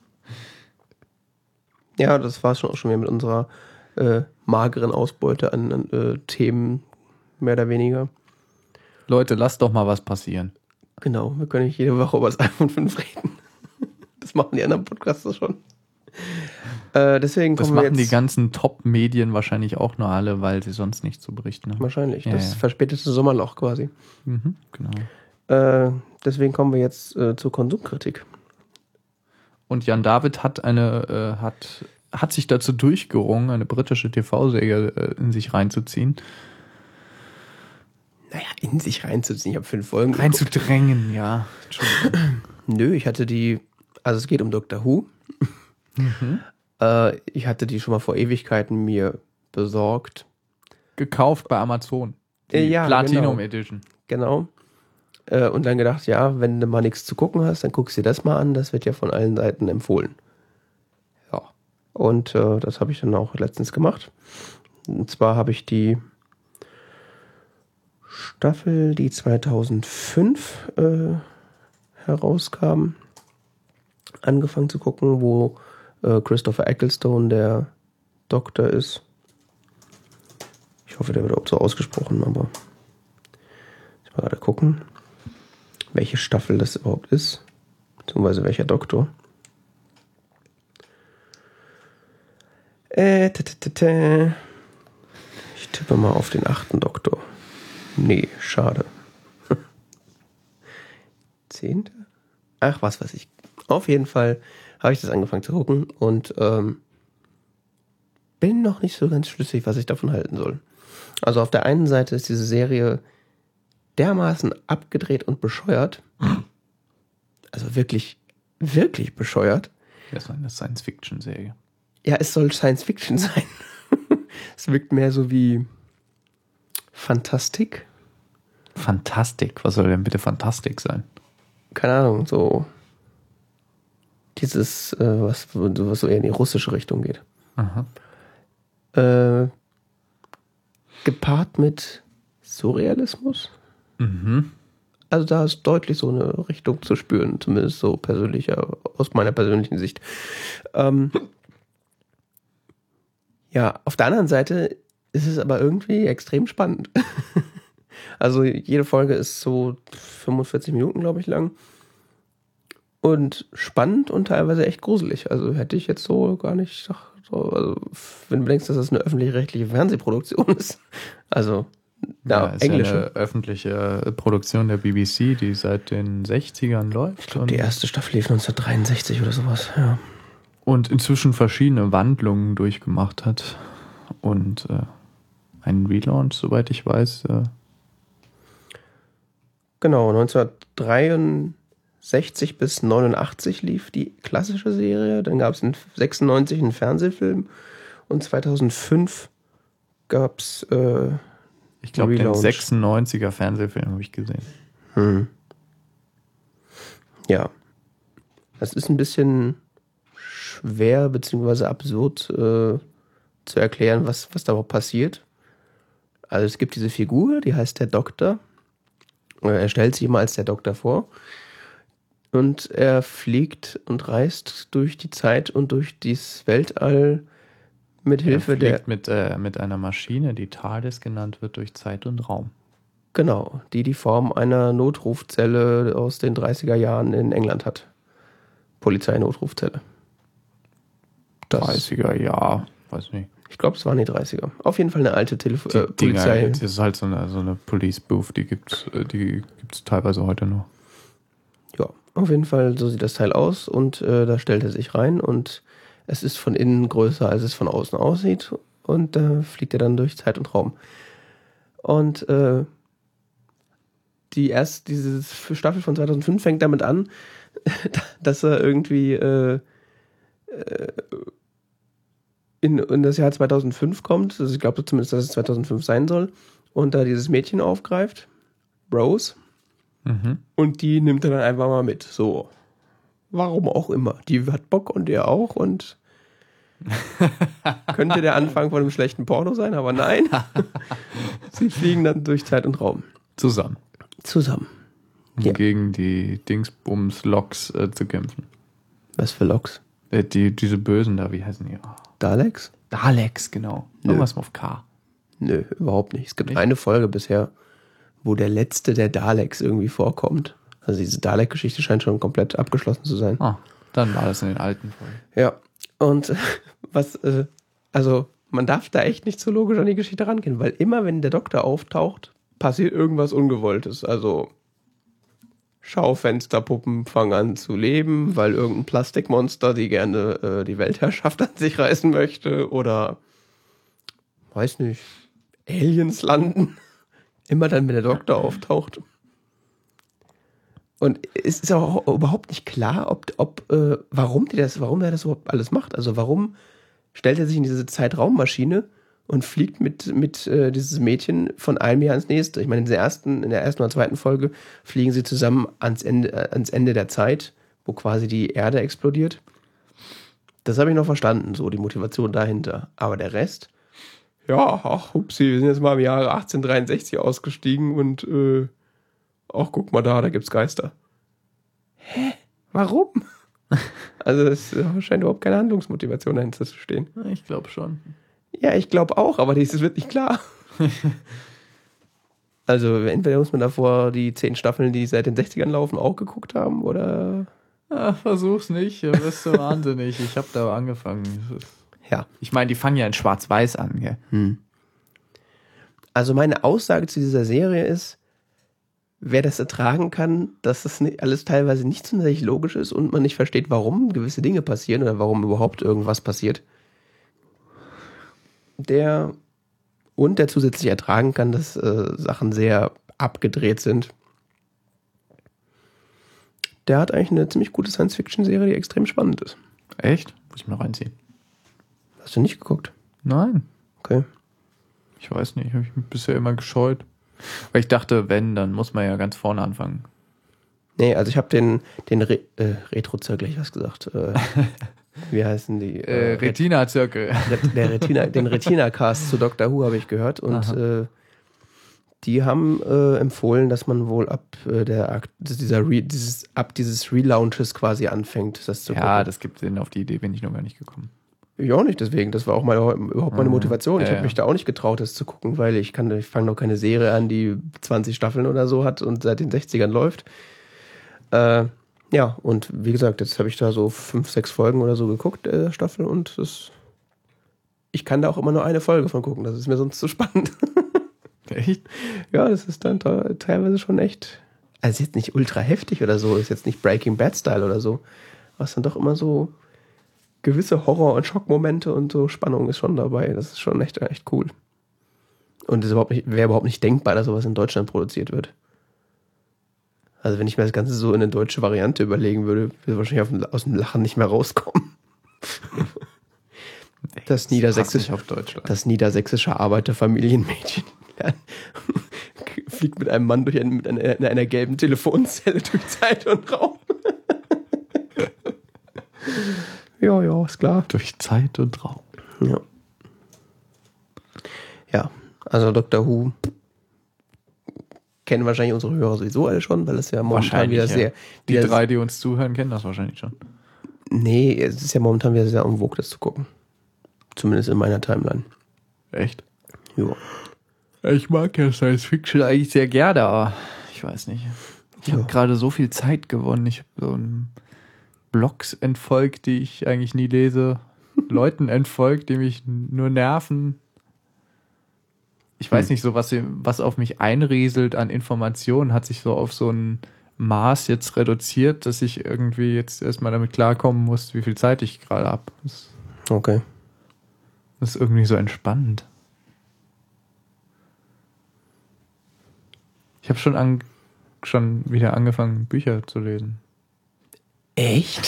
Ja, das war es schon auch schon wieder mit unserer äh, mageren Ausbeute an, an äh, Themen, mehr oder weniger. Leute, lasst doch mal was passieren. Genau, wir können nicht jede Woche über das iPhone fünf reden. Das machen die anderen Podcasts schon. Äh, deswegen Das kommen wir machen jetzt... die ganzen Top-Medien wahrscheinlich auch nur alle, weil sie sonst nichts zu berichten haben. Wahrscheinlich, Ja, das ja. verspätete Sommerloch quasi. Mhm, genau. Äh, deswegen kommen wir jetzt äh, zur Konsumkritik. Und Jan David hat eine, äh, hat, hat sich dazu durchgerungen, eine britische T V-Serie äh, in sich reinzuziehen. Naja, in sich reinzuziehen. Ich habe fünf Folgen geguckt. Reinzudrängen, ja. Entschuldigung. Nö, ich hatte die... Also es geht um Doctor Who. Mhm. Äh, ich hatte die schon mal vor Ewigkeiten mir besorgt. Gekauft bei Amazon. Die Äh, ja, Platinum genau. Edition. Genau. Äh, und dann gedacht, ja, wenn du mal nichts zu gucken hast, dann guckst du dir das mal an. Das wird ja von allen Seiten empfohlen. Ja. Und äh, das habe ich dann auch letztens gemacht. Und zwar habe ich die Staffel, die zweitausendfünf äh, herauskam, angefangen zu gucken, wo äh, Christopher Ecclestone der Doktor ist. Ich hoffe, der wird auch so ausgesprochen, aber ich mal gerade gucken, welche Staffel das überhaupt ist, beziehungsweise welcher Doktor. Äh, t -t -t -t. Ich tippe mal auf den achten Doktor. Nee, schade. Zehnte? Ach, was weiß ich. Auf jeden Fall habe ich das angefangen zu gucken und ähm, bin noch nicht so ganz schlüssig, was ich davon halten soll. Also auf der einen Seite ist diese Serie dermaßen abgedreht und bescheuert. Also wirklich, wirklich bescheuert. Das war eine Science-Fiction-Serie. Ja, es soll Science-Fiction sein. Es wirkt mehr so wie Fantastik. Fantastik. Was soll denn bitte Fantastik sein? Keine Ahnung, so dieses, äh, was, was so eher in die russische Richtung geht. Aha. Äh, gepaart mit Surrealismus. Mhm. Also da ist deutlich so eine Richtung zu spüren, zumindest so persönlicher, aus meiner persönlichen Sicht. Ähm, ja, auf der anderen Seite ist es aber irgendwie extrem spannend. Also jede Folge ist so fünfundvierzig Minuten, glaube ich, lang. Und spannend und teilweise echt gruselig. Also hätte ich jetzt so gar nicht, so, also wenn du denkst, dass das eine öffentlich-rechtliche Fernsehproduktion ist. Also Ja, ja, ist englische. ja eine öffentliche Produktion der B B C, die seit den sechzigern läuft. Ich glaube, die erste Staffel lief neunzehnhundertdreiundsechzig oder sowas, ja. Und inzwischen verschiedene Wandlungen durchgemacht hat. Und äh, einen Relaunch, soweit ich weiß. Äh, Genau, neunzehnhundertdreiundsechzig bis neunundachtzig lief die klassische Serie. Dann gab es in sechsundneunzig einen Fernsehfilm und zweitausendfünf gab es äh, ich glaube, den Relaunch. sechsundneunziger Fernsehfilm habe ich gesehen. Hm. Ja, das ist ein bisschen schwer bzw. absurd äh, zu erklären, was, was da überhaupt passiert. Also es gibt diese Figur, die heißt der Doktor. Er stellt sich immer als der Doktor vor. Und er fliegt und reist durch die Zeit und durch dieses Weltall mit Hilfe er der... fliegt mit, äh, mit einer Maschine, die TARDIS genannt wird, durch Zeit und Raum. Genau, die die Form einer Notrufzelle aus den dreißiger Jahren in England hat. Polizei-Notrufzelle. Das- dreißiger, ja, weiß nicht. Ich glaube, es waren die dreißiger. Auf jeden Fall eine alte Telefo- Die äh, Polizei. Dinger, das ist halt so eine, so eine Police-Booth, die gibt es die gibt's teilweise heute noch. Ja, auf jeden Fall, so sieht das Teil aus und äh, da stellt er sich rein und es ist von innen größer, als es von außen aussieht und da äh, fliegt er dann durch Zeit und Raum. Und äh, die erste, diese Staffel von zweitausendfünf fängt damit an, dass er irgendwie äh, äh, in, in das Jahr zweitausendfünf kommt, also ich glaube zumindest, dass es zweitausendfünf sein soll, und da dieses Mädchen aufgreift, Rose, Mhm. und die nimmt er dann einfach mal mit, so. Warum auch immer. Die hat Bock und er auch und könnte der Anfang von einem schlechten Porno sein, aber nein. Sie fliegen dann durch Zeit und Raum. Zusammen. Zusammen. Um Ja. gegen die Dingsbums-Loks äh, zu kämpfen. Was für Loks? Äh, die, diese Bösen da, wie heißen die? Oh. Daleks? Daleks, genau. Nö. Irgendwas auf K. Nö, überhaupt nicht. Es gibt Nicht? eine Folge bisher, wo der letzte der Daleks irgendwie vorkommt. Also diese Dalek-Geschichte scheint schon komplett abgeschlossen zu sein. Ah, dann war das in den alten Folgen. Ja, und was, äh, also man darf da echt nicht so logisch an die Geschichte rangehen, weil immer, wenn der Doktor auftaucht, passiert irgendwas Ungewolltes. Also Schaufensterpuppen fangen an zu leben, weil irgendein Plastikmonster, die gerne äh, die Weltherrschaft an sich reißen möchte, oder weiß nicht, Aliens landen. Immer dann, wenn der Doktor auftaucht. Und es ist auch überhaupt nicht klar, ob, ob äh, warum die das, warum er das überhaupt alles macht. Also warum stellt er sich in diese Zeitraummaschine und fliegt mit, mit äh, dieses Mädchen von einem Jahr ins nächste. Ich meine, in der ersten, in der ersten oder zweiten Folge fliegen sie zusammen ans Ende, äh, ans Ende der Zeit, wo quasi die Erde explodiert. Das habe ich noch verstanden, so die Motivation dahinter. Aber der Rest, ja, ach, hupsi, wir sind jetzt mal im Jahre achtzehnhundertdreiundsechzig ausgestiegen und äh, ach, guck mal da, da gibt's Geister. Hä? Warum? Also es scheint überhaupt keine Handlungsmotivation dahinter zu stehen. Ich glaube schon. Ja, ich glaube auch, aber das wird nicht klar. Also entweder muss man davor die zehn Staffeln, die seit den sechzigern laufen, auch geguckt haben, oder... Ach, versuch's nicht, du bist so wahnsinnig. Ich habe da angefangen. Ja. Ich meine, die fangen ja in Schwarz-Weiß an, gell? Hm. Also meine Aussage zu dieser Serie ist, wer das ertragen kann, dass das nicht, alles teilweise nicht sonderlich logisch ist und man nicht versteht, warum gewisse Dinge passieren oder warum überhaupt irgendwas passiert, der und der zusätzlich ertragen kann, dass äh, Sachen sehr abgedreht sind, der hat eigentlich eine ziemlich gute Science-Fiction-Serie, die extrem spannend ist. Echt? Muss ich mal reinziehen. Hast du nicht geguckt? Nein. Okay. Ich weiß nicht, habe ich mich bisher immer gescheut. Weil ich dachte, wenn, dann muss man ja ganz vorne anfangen. Nee, also ich habe den, den Re- äh, Retro-Zirkel, ich was gesagt, äh, wie heißen die? Äh, Retina-Zirkel. Der Retina, den Retina-Cast zu Doctor Who habe ich gehört und äh, die haben äh, empfohlen, dass man wohl ab äh, der dieser Re, dieses ab dieses Relaunches quasi anfängt, das zu Ja, gucken. das gibt Sinn. Auf die Idee bin ich noch gar nicht gekommen. Ich auch nicht, deswegen. Das war auch meine, überhaupt meine Motivation. Ich ja, habe mich da auch nicht getraut, das zu gucken, weil ich kann, ich fange noch keine Serie an, die zwanzig Staffeln oder so hat und seit den sechzigern läuft. Äh, ja, und wie gesagt, jetzt habe ich da so fünf, sechs Folgen oder so geguckt, der Staffel, und das, ich kann da auch immer nur eine Folge von gucken. Das ist mir sonst zu spannend. Echt? Ja, das ist dann teilweise schon echt, also jetzt nicht ultra heftig oder so, ist jetzt nicht Breaking Bad Style oder so, was dann doch immer so gewisse Horror- und Schockmomente und so Spannung ist schon dabei. Das ist schon echt, echt cool. Und es wäre überhaupt nicht denkbar, dass sowas in Deutschland produziert wird. Also wenn ich mir das Ganze so in eine deutsche Variante überlegen würde, würde ich wahrscheinlich aus dem Lachen nicht mehr rauskommen. Das niedersächsische, auf Deutschland. Das niedersächsische Arbeiterfamilienmädchen fliegt mit einem Mann durch ein, mit einer, in einer gelben Telefonzelle durch Zeit und Raum. Ja, ja, ist klar. Durch Zeit und Raum. Ja. Ja, also Doctor Who kennen wahrscheinlich unsere Hörer sowieso alle schon, weil es ja momentan wieder ja. sehr... Die wieder drei, die uns zuhören, kennen das wahrscheinlich schon. Nee, es ist ja momentan wieder sehr en vogue, das zu gucken. Zumindest in meiner Timeline. Echt? Ja. Ich mag ja Science Fiction eigentlich sehr gerne, aber ich weiß nicht. Ich Ja. habe gerade so viel Zeit gewonnen. Ich habe so einen Blogs entfolgt, die ich eigentlich nie lese. Leuten entfolgt, die mich nur nerven. Ich weiß Hm. nicht, so was, was auf mich einrieselt an Informationen, hat sich so auf so ein Maß jetzt reduziert, dass ich irgendwie jetzt erstmal damit klarkommen muss, wie viel Zeit ich gerade habe. Das, Okay. das ist irgendwie so entspannend. Ich habe schon, an, schon wieder angefangen, Bücher zu lesen. Echt?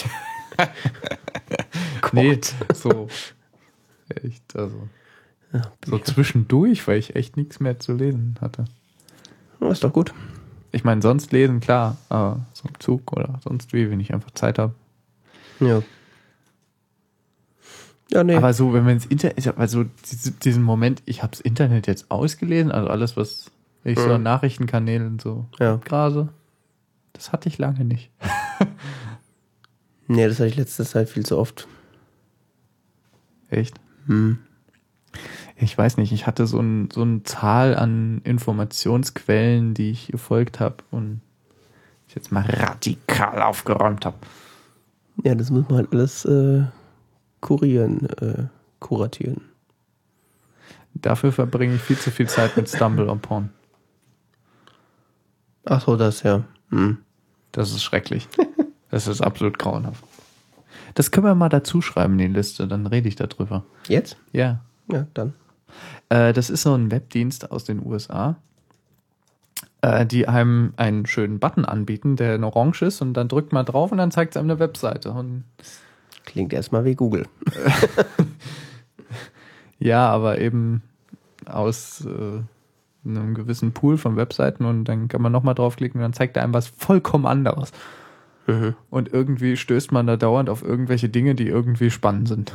Nee, so echt, also Ja, so zwischendurch, weil ich echt nichts mehr zu lesen hatte. Ja, ist doch gut. Ich meine, sonst lesen, klar, aber so im Zug oder sonst wie, wenn ich einfach Zeit habe. Ja. Ja, nee. Aber so, wenn man ins Internet, also diesen Moment, ich habe das Internet jetzt ausgelesen, also alles, was ich so an Nachrichtenkanälen so Ja. grase, das hatte ich lange nicht. Nee, das hatte ich letzte Zeit viel zu oft. Echt? Hm. Ich weiß nicht, ich hatte so, ein, so eine Zahl an Informationsquellen, die ich gefolgt habe und ich jetzt mal radikal aufgeräumt habe. Ja, das muss man halt alles äh, kurieren, äh, kuratieren. Dafür verbringe ich viel zu viel Zeit mit Stumble Upon. Ach so, das, ja. Hm. Das ist schrecklich. Das ist absolut grauenhaft. Das können wir mal dazu schreiben, die Liste, dann rede ich darüber. Jetzt? Ja. Ja, dann. Äh, das ist so ein Webdienst aus den U S A, äh, die einem einen schönen Button anbieten, der in orange ist, und dann drückt man drauf und dann zeigt es einem eine Webseite. Und Klingt erstmal wie Google. ja, aber eben aus äh, einem gewissen Pool von Webseiten, und dann kann man nochmal draufklicken und dann zeigt er einem was vollkommen anderes. Mhm. Und irgendwie stößt man da dauernd auf irgendwelche Dinge, die irgendwie spannend sind.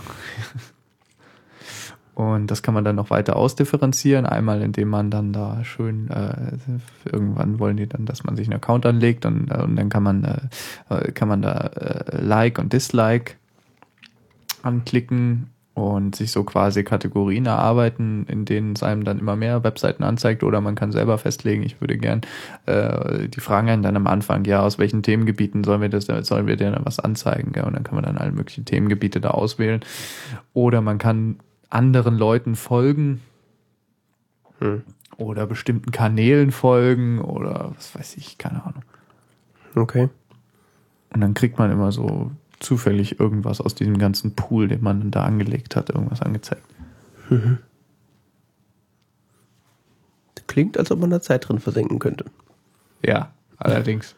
Und das kann man dann noch weiter ausdifferenzieren. Einmal, indem man dann da schön, äh, irgendwann wollen die dann, dass man sich einen Account anlegt, und, äh, und dann kann man, äh, kann man da äh, Like und Dislike anklicken und sich so quasi Kategorien erarbeiten, in denen es einem dann immer mehr Webseiten anzeigt, oder man kann selber festlegen, ich würde gern, äh, die fragen einen dann am Anfang, ja, aus welchen Themengebieten sollen wir das, sollen wir denn was anzeigen, gell? Und dann kann man dann alle möglichen Themengebiete da auswählen, oder man kann anderen Leuten folgen, Hm. oder bestimmten Kanälen folgen, oder was weiß ich, keine Ahnung. Okay. Und dann kriegt man immer so zufällig irgendwas aus diesem ganzen Pool, den man da angelegt hat, irgendwas angezeigt. Mhm. Klingt, als ob man da Zeit drin versenken könnte. Ja, allerdings.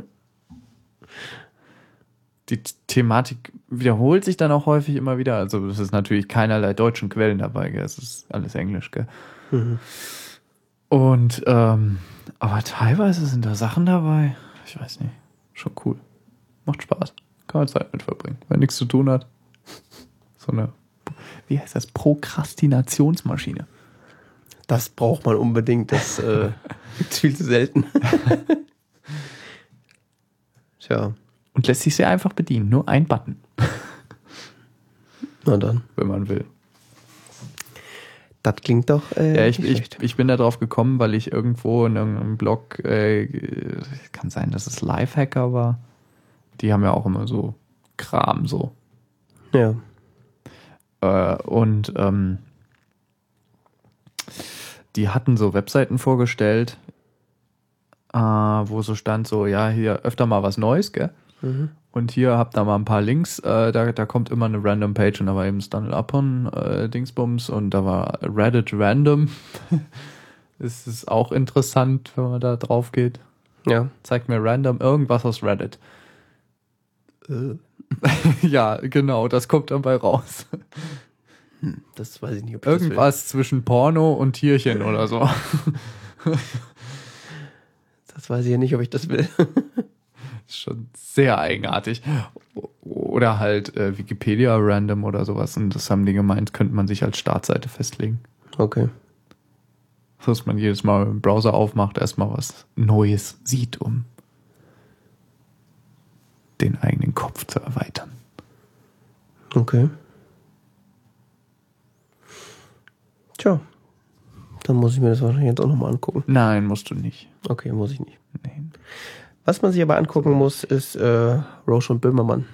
Die Thematik wiederholt sich dann auch häufig immer wieder. Also es ist natürlich keinerlei deutschen Quellen dabei, gell? Es ist alles Englisch, gell? Mhm. Und ähm, aber teilweise sind da Sachen dabei. Ich weiß nicht. Schon cool. Macht Spaß. Kann man Zeit mit verbringen. Wenn nichts zu tun hat. So eine, wie heißt das, Prokrastinationsmaschine. Das braucht man unbedingt, das äh, gibt es viel zu selten. Tja. Und lässt sich sehr einfach bedienen, nur ein Button. Na dann. Wenn man will. Das klingt doch äh, ja, ich, nicht ich, schlecht. ich bin da drauf gekommen, weil ich irgendwo in irgendeinem Blog, äh, kann sein, dass es Lifehacker war. Die haben ja auch immer so Kram so. Ja. Äh, und ähm, die hatten so Webseiten vorgestellt, äh, wo so stand so, ja, hier öfter mal was Neues, gell? Mhm. Und hier habt ihr mal ein paar Links, äh, da, da kommt immer eine Random Page und da war eben Stanley Upon äh, Dingsbums und da war Reddit Random. Das ist auch interessant, wenn man da drauf geht. Ja. Zeigt mir random irgendwas aus Reddit. Äh. Ja, genau, das kommt dabei raus. Hm, das weiß ich nicht, ob ich Irgendwas zwischen Porno und Tierchen oder so. das will. Das weiß ich ja nicht, ob ich das will. Ist schon sehr eigenartig. Oder halt äh, Wikipedia random oder sowas. Und das haben die gemeint, könnte man sich als Startseite festlegen. Okay. So dass man jedes Mal im Browser aufmacht, erstmal was Neues sieht, um den eigenen Kopf zu erweitern. Okay. Tja. Dann muss ich mir das wahrscheinlich jetzt auch nochmal angucken. Nein, musst du nicht. Okay, muss ich nicht. Nee. Was man sich aber angucken muss, ist äh, Roche und Böhmermann.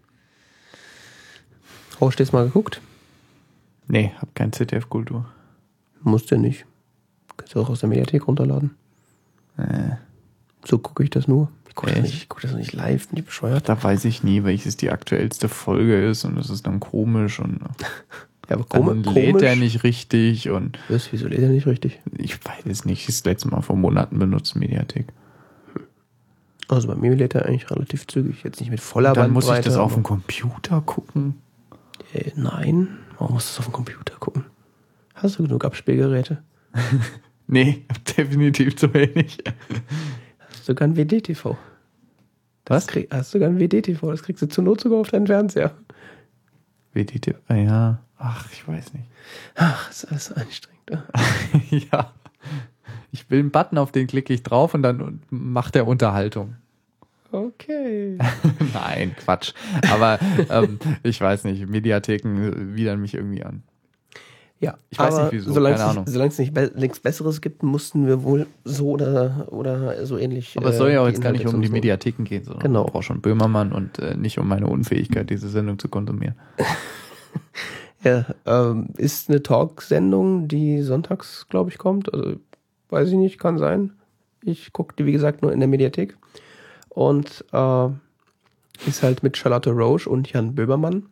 Hast du das mal geguckt? Nee, hab kein Z D F-Kultur. Musst du ja nicht. Kannst du auch aus der Mediathek runterladen. Äh, So gucke ich das nur. Ich gucke das, Echt? nicht- ich guck das nicht live, bin ich bescheuert. da weiß ich nie, welches die aktuellste Folge ist und das ist dann komisch und Ja, aber dann kom lädt komisch. er nicht richtig und Was, wieso lädt er nicht richtig? ich weiß es nicht, das letzte Mal vor Monaten benutzt Mediathek. Also bei mir lädt er eigentlich relativ zügig. Jetzt nicht mit voller Dann muss ich Bandbreite, das auf dem aber- Computer gucken. Äh, nein. Warum musst du das auf dem Computer gucken? Hast du genug Abspielgeräte? Nee, definitiv zu wenig. Hast du sogar ein W D T V? Was? Krieg, hast du sogar ein W D T V? Das kriegst du zur Not sogar auf deinen Fernseher. W D T, ah ja, ach, ich weiß nicht. Ach, ist alles so anstrengend. Ja. Ja, ich will einen Button, auf den klicke ich drauf und dann macht er Unterhaltung. Okay. Nein, Quatsch. Aber ähm, ich weiß nicht, Mediatheken widern mich irgendwie an. Ja, Ich weiß aber nicht wieso, solange keine es Ahnung. nicht, solange es nicht be nichts Besseres gibt, mussten wir wohl so oder, oder so ähnlich. Aber es soll ja auch äh, jetzt gar nicht Inhalte um die konsumieren. Mediatheken gehen, sondern Genau. auch schon Böhmermann und äh, nicht um meine Unfähigkeit, diese Sendung zu konsumieren. Ja, ähm, ist eine Talksendung, die sonntags, glaube ich, kommt. Also, weiß ich nicht, kann sein. Ich gucke die, wie gesagt, nur in der Mediathek. Und äh, ist halt mit Charlotte Roche und Jan Böhmermann.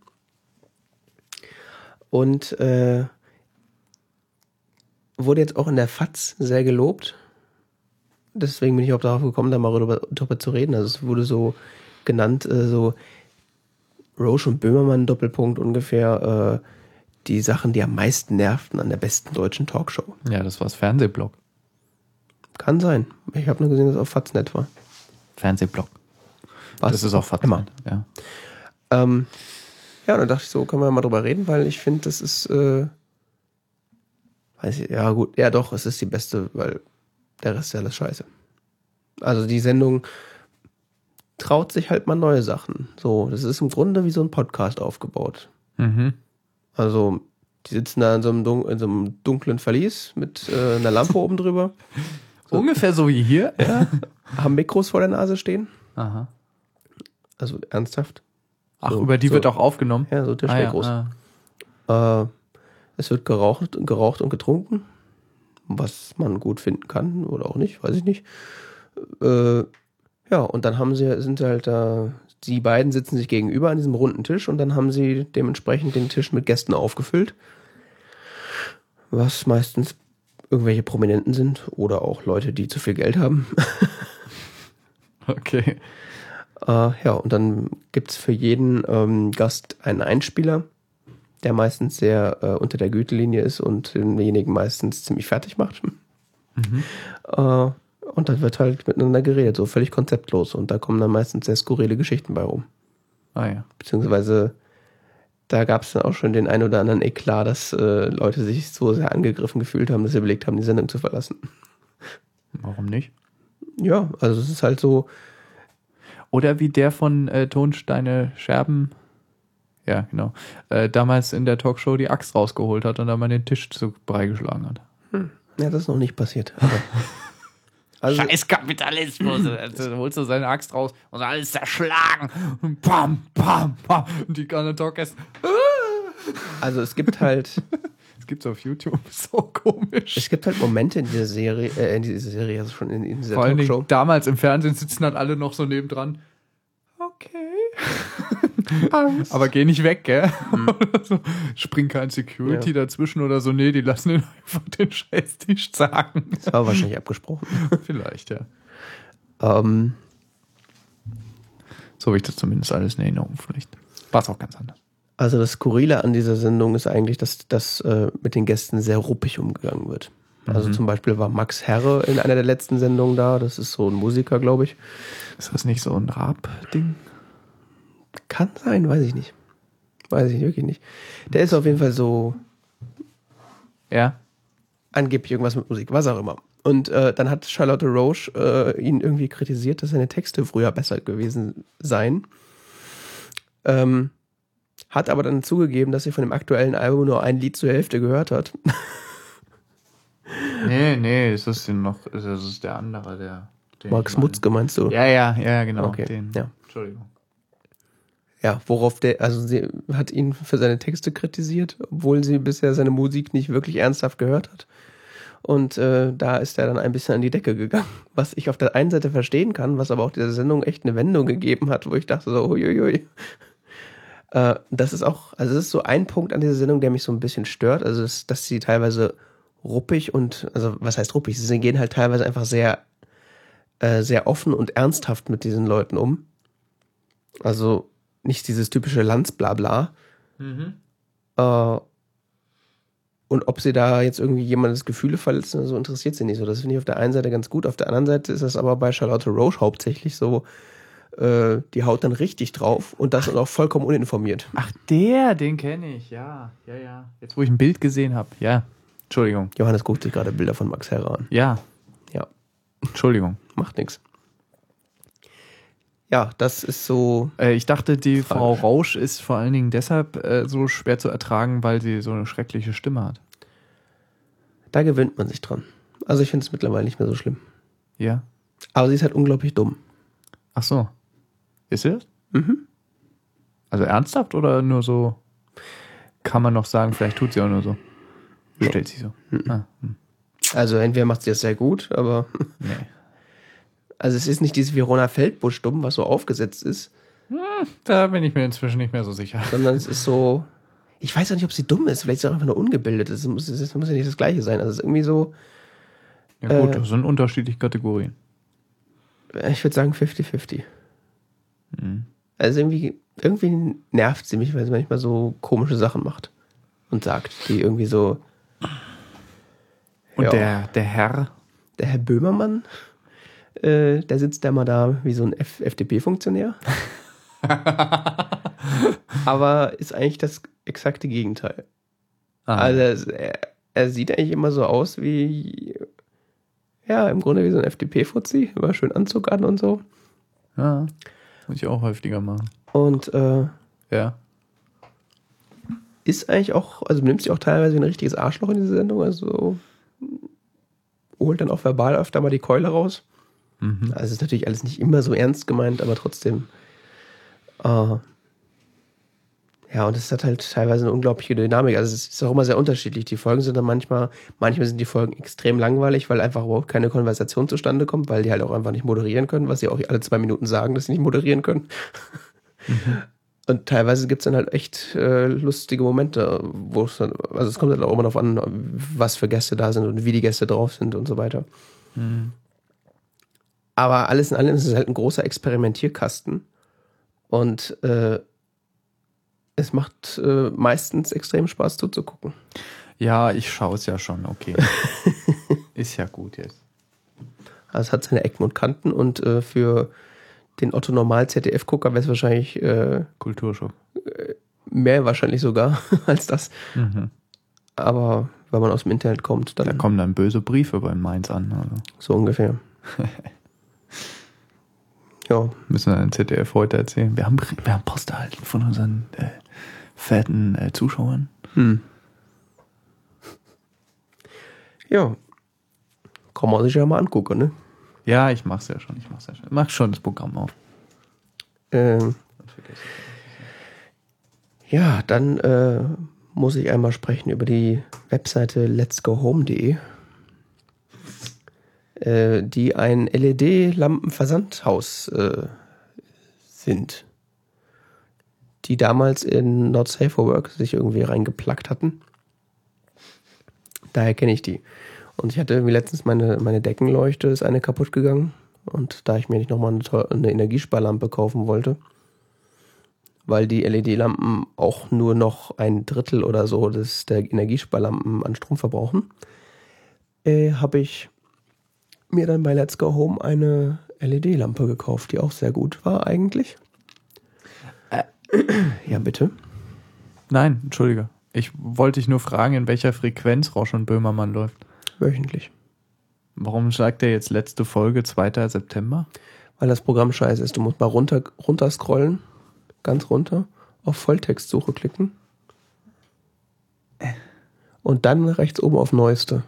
Und äh, wurde jetzt auch in der F A Z sehr gelobt. Deswegen bin ich auch darauf gekommen, da mal darüber, darüber zu reden. Also es wurde so genannt, äh, so Roche und Böhmermann Doppelpunkt ungefähr äh, die Sachen, die am meisten nervten an der besten deutschen Talkshow. Ja, das war das Fernsehblog. Kann sein. Ich habe nur gesehen, dass es auf F A Z net war. Fernsehblog. Was? Das ist auch F A Z. Immer. Ja. Ähm, ja, und dann dachte ich so, können wir mal drüber reden, weil ich finde, das ist, äh, weiß ich, ja gut, ja doch, es ist die beste, weil der Rest ist ja alles scheiße. Also die Sendung traut sich halt mal neue Sachen. So, das ist im Grunde wie so ein Podcast aufgebaut. Mhm. Also, die sitzen da in so einem, dun in so einem dunklen Verlies mit äh, einer Lampe oben drüber, So. Ungefähr so wie hier. ja, haben Mikros vor der Nase stehen. Aha. Also ernsthaft. Ach, So, über die so. wird auch aufgenommen? Ja, so Ah, ja, groß. ah. Äh, es wird geraucht, geraucht und getrunken, was man gut finden kann oder auch nicht, weiß ich nicht. Äh, ja, und dann haben sie, sind sie halt da, die beiden sitzen sich gegenüber an diesem runden Tisch und dann haben sie dementsprechend den Tisch mit Gästen aufgefüllt, was meistens irgendwelche Prominenten sind oder auch Leute, die zu viel Geld haben. Okay. Äh, ja, und dann gibt's für jeden ähm, Gast einen Einspieler, der meistens sehr äh, unter der Gütelinie ist und denjenigen meistens ziemlich fertig macht. Mhm. Äh, und dann wird halt miteinander geredet, so völlig konzeptlos. Und da kommen dann meistens sehr skurrile Geschichten bei rum. Ah ja. Beziehungsweise da gab es dann auch schon den ein oder anderen Eklat, dass äh, Leute sich so sehr angegriffen gefühlt haben, dass sie überlegt haben, die Sendung zu verlassen. Warum nicht? Ja, also es ist halt so. Oder wie der von äh, Tonsteine Scherben, ja, genau, äh, damals in der Talkshow die Axt rausgeholt hat und dann mal den Tisch zu Brei geschlagen hat. Hm. Ja, das ist noch nicht passiert. Aber also, Scheiß Kapitalismus. Also holst du seine Axt raus und alles zerschlagen. Und bam, bam, bam. Und die ganze Talkers. also es gibt halt. Das gibt's auf YouTube. So komisch. Es gibt halt Momente in dieser Serie, äh, in dieser Serie, also schon in, in dieser Vor allen Talkshow. Dingen damals im Fernsehen sitzen halt alle noch so nebendran. Okay. Angst. Aber geh nicht weg, gell? Mhm. so, spring kein Security Ja. dazwischen oder so. Nee, die lassen ihn einfach den Scheißtisch sagen. Das war wahrscheinlich abgesprochen. Vielleicht, ja. Ähm, So habe ich das zumindest alles in Erinnerung vielleicht. War es auch ganz anders. also das Skurrile an dieser Sendung ist eigentlich, dass das äh, mit den Gästen sehr ruppig umgegangen wird. Also Mhm. zum Beispiel war Max Herre in einer der letzten Sendungen da. Das ist so ein Musiker, glaube ich. Ist das nicht so ein Rap-Ding? Kann sein, weiß ich nicht. Weiß ich wirklich nicht. Der ist auf jeden Fall so Ja. angeblich irgendwas mit Musik, was auch immer. Und äh, dann hat Charlotte Roche äh, ihn irgendwie kritisiert, dass seine Texte früher besser gewesen seien. Ähm, hat aber dann zugegeben, dass sie von dem aktuellen Album nur ein Lied zur Hälfte gehört hat. Nee, nee, ist das denn noch, das ist der andere, der. den Max ich meine. Mutzke meinst du? Ja, ja, ja, genau. Okay, Den. ja. Entschuldigung. Ja, worauf der, also sie hat ihn für seine Texte kritisiert, obwohl sie bisher seine Musik nicht wirklich ernsthaft gehört hat. Und äh, da ist er dann ein bisschen an die Decke gegangen. Was ich auf der einen Seite verstehen kann, was aber auch dieser Sendung echt eine Wendung gegeben hat, wo ich dachte so, uiuiui. Äh, das ist auch, also das ist so ein Punkt an dieser Sendung, der mich so ein bisschen stört. Also, ist, dass sie teilweise ruppig und, also was heißt ruppig? Sie gehen halt teilweise einfach sehr, äh, sehr offen und ernsthaft mit diesen Leuten um. Also nicht dieses typische Lanz-Blabla. Mhm. Äh, und ob sie da jetzt irgendwie jemandes Gefühle verletzen oder so, interessiert sie nicht so. Das finde ich auf der einen Seite ganz gut. Auf der anderen Seite ist das aber bei Charlotte Roche hauptsächlich so, äh, die haut dann richtig drauf und das und auch vollkommen uninformiert. Ach, der, den kenne ich, ja. Ja, ja. Jetzt, wo ich ein Bild gesehen habe, ja. Entschuldigung. Johannes guckt sich gerade Bilder von Max Herre an. Ja. Ja, Entschuldigung. macht nichts. Ja, das ist so. Äh, ich dachte, die Falsch. Frau Rausch ist vor allen Dingen deshalb äh, so schwer zu ertragen, weil sie so eine schreckliche Stimme hat. Da gewöhnt man sich dran. Also ich finde es mittlerweile nicht mehr so schlimm. Ja. Aber sie ist halt unglaublich dumm. Ach so. Ist sie das? Mhm. Also ernsthaft oder nur so? Kann man noch sagen, vielleicht tut sie auch nur so. Nee. Stellt sie so. Mhm. Ah, hm. Also entweder macht sie das sehr gut, aber Nee. also es ist nicht dieses Verona Feldbusch dumm, was so aufgesetzt ist, Da bin ich mir inzwischen nicht mehr so sicher. sondern es ist so, ich weiß auch nicht, ob sie dumm ist, vielleicht ist sie auch einfach nur ungebildet. Das muss, das muss ja nicht das Gleiche sein. Also es ist irgendwie so, Ja gut, Äh. das sind unterschiedliche Kategorien. ich würde sagen fünfzig fünfzig. Mhm. Also irgendwie, irgendwie nervt sie mich, weil sie manchmal so komische Sachen macht und sagt, die irgendwie so, Und Ja. der, der Herr? der Herr Böhmermann, äh, der sitzt da mal da wie so ein F- F D P-Funktionär. Aber ist eigentlich das exakte Gegenteil. Ah, Also er, er sieht eigentlich immer so aus wie, ja, im Grunde wie so ein F D P-Fuzzi, immer schön Anzug an und so. ja. Muss ich auch häufiger machen. Und äh, Ja. ist eigentlich auch, also nimmt sich auch teilweise wie ein richtiges Arschloch in diese Sendung, also holt dann auch verbal öfter mal die Keule raus. Mhm. Also ist natürlich alles nicht immer so ernst gemeint, aber trotzdem. Äh, ja, und es hat halt teilweise eine unglaubliche Dynamik. Also es ist auch immer sehr unterschiedlich. Die Folgen sind dann manchmal, manchmal sind die Folgen extrem langweilig, weil einfach überhaupt keine Konversation zustande kommt, weil die halt auch einfach nicht moderieren können, was sie auch alle zwei Minuten sagen, dass sie nicht moderieren können. Und teilweise gibt es dann halt echt äh, lustige Momente, wo es dann, also es kommt halt auch immer darauf an, was für Gäste da sind und wie die Gäste drauf sind und so weiter. Mhm. Aber alles in allem ist es halt ein großer Experimentierkasten. Und äh, es macht äh, meistens extrem Spaß zuzugucken. Ja, ich schaue es ja schon, okay. Ist ja gut jetzt. Also es hat seine Ecken und Kanten und äh, für den Otto-Normal-Z D F-Gucker wäre es wahrscheinlich äh, Kulturschock. mehr wahrscheinlich sogar als das. Mhm. Aber wenn man aus dem Internet kommt, dann Da kommen dann böse Briefe bei Mainz an. Also. so ungefähr. Ja. Müssen wir ein Z D F heute erzählen. Wir haben, wir haben Post erhalten von unseren äh, fetten äh, Zuschauern. Hm. Ja. Kann man sich ja mal angucken, ne? Ja, ich mach's ja schon. Ich mach's ja schon. Ich mach schon das Programm auf. Ähm, ja, dann äh, muss ich einmal sprechen über die Webseite lets go home punkt de, äh, die ein L E D-Lampenversandhaus äh, sind, die damals in Not Safe for Work sich irgendwie reingeplackt hatten. Daher kenne ich die. Und ich hatte irgendwie letztens meine, meine Deckenleuchte, ist eine kaputt gegangen. Und da ich mir nicht nochmal eine, eine Energiesparlampe kaufen wollte, weil die L E D-Lampen auch nur noch ein Drittel oder so des, der Energiesparlampen an Strom verbrauchen, äh, habe ich mir dann bei Let's Go Home eine L E D-Lampe gekauft, die auch sehr gut war eigentlich. Äh. Ja, bitte. Nein, entschuldige. Ich wollte dich nur fragen, in welcher Frequenz Rausch und Böhmermann läuft. Wöchentlich. Warum sagt er jetzt letzte Folge, zweiter September? Weil das Programm scheiße ist. Du musst mal runter, runter scrollen, ganz runter, auf Volltextsuche klicken und dann rechts oben auf Neueste.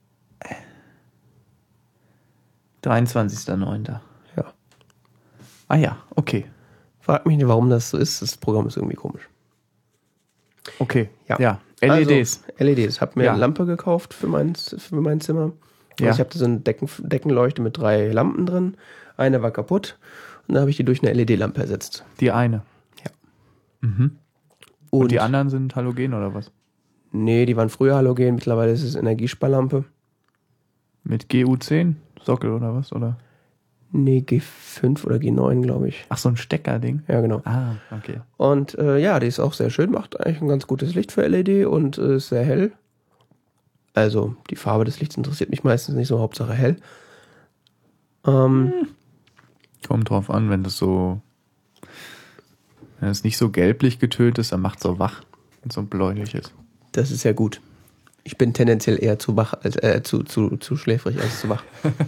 dreiundzwanzigster neunter Ja. Ah ja, okay. Frag mich nicht, warum das so ist. Das Programm ist irgendwie komisch. Okay, Ja. ja. L E Ds. Also, L E Ds. Hab mir Ja. eine Lampe gekauft für mein, für mein Zimmer. Ja. Also ich habe so eine Decken, Deckenleuchte mit drei Lampen drin. Eine war kaputt und dann habe ich die durch eine L E D-Lampe ersetzt. Die eine. Ja. Mhm. Und, und die anderen sind Halogen oder was? Nee, die waren früher Halogen. Mittlerweile ist es Energiesparlampe. Mit G U zehn Sockel oder was? Oder? Nee, G fünf oder G neun, glaube ich. Ach, so ein Steckerding? Ja, genau. Ah, okay. Und äh, ja, die ist auch sehr schön, macht eigentlich ein ganz gutes Licht für L E D und äh, ist sehr hell. Also die Farbe des Lichts interessiert mich meistens nicht so, Hauptsache hell. Ähm, hm. Kommt drauf an, wenn das so, wenn es nicht so gelblich getönt ist, dann macht es so wach und so bläulich ist. Das ist ja gut. Ich bin tendenziell eher zu wach als äh, zu, zu, zu schläfrig als zu wach.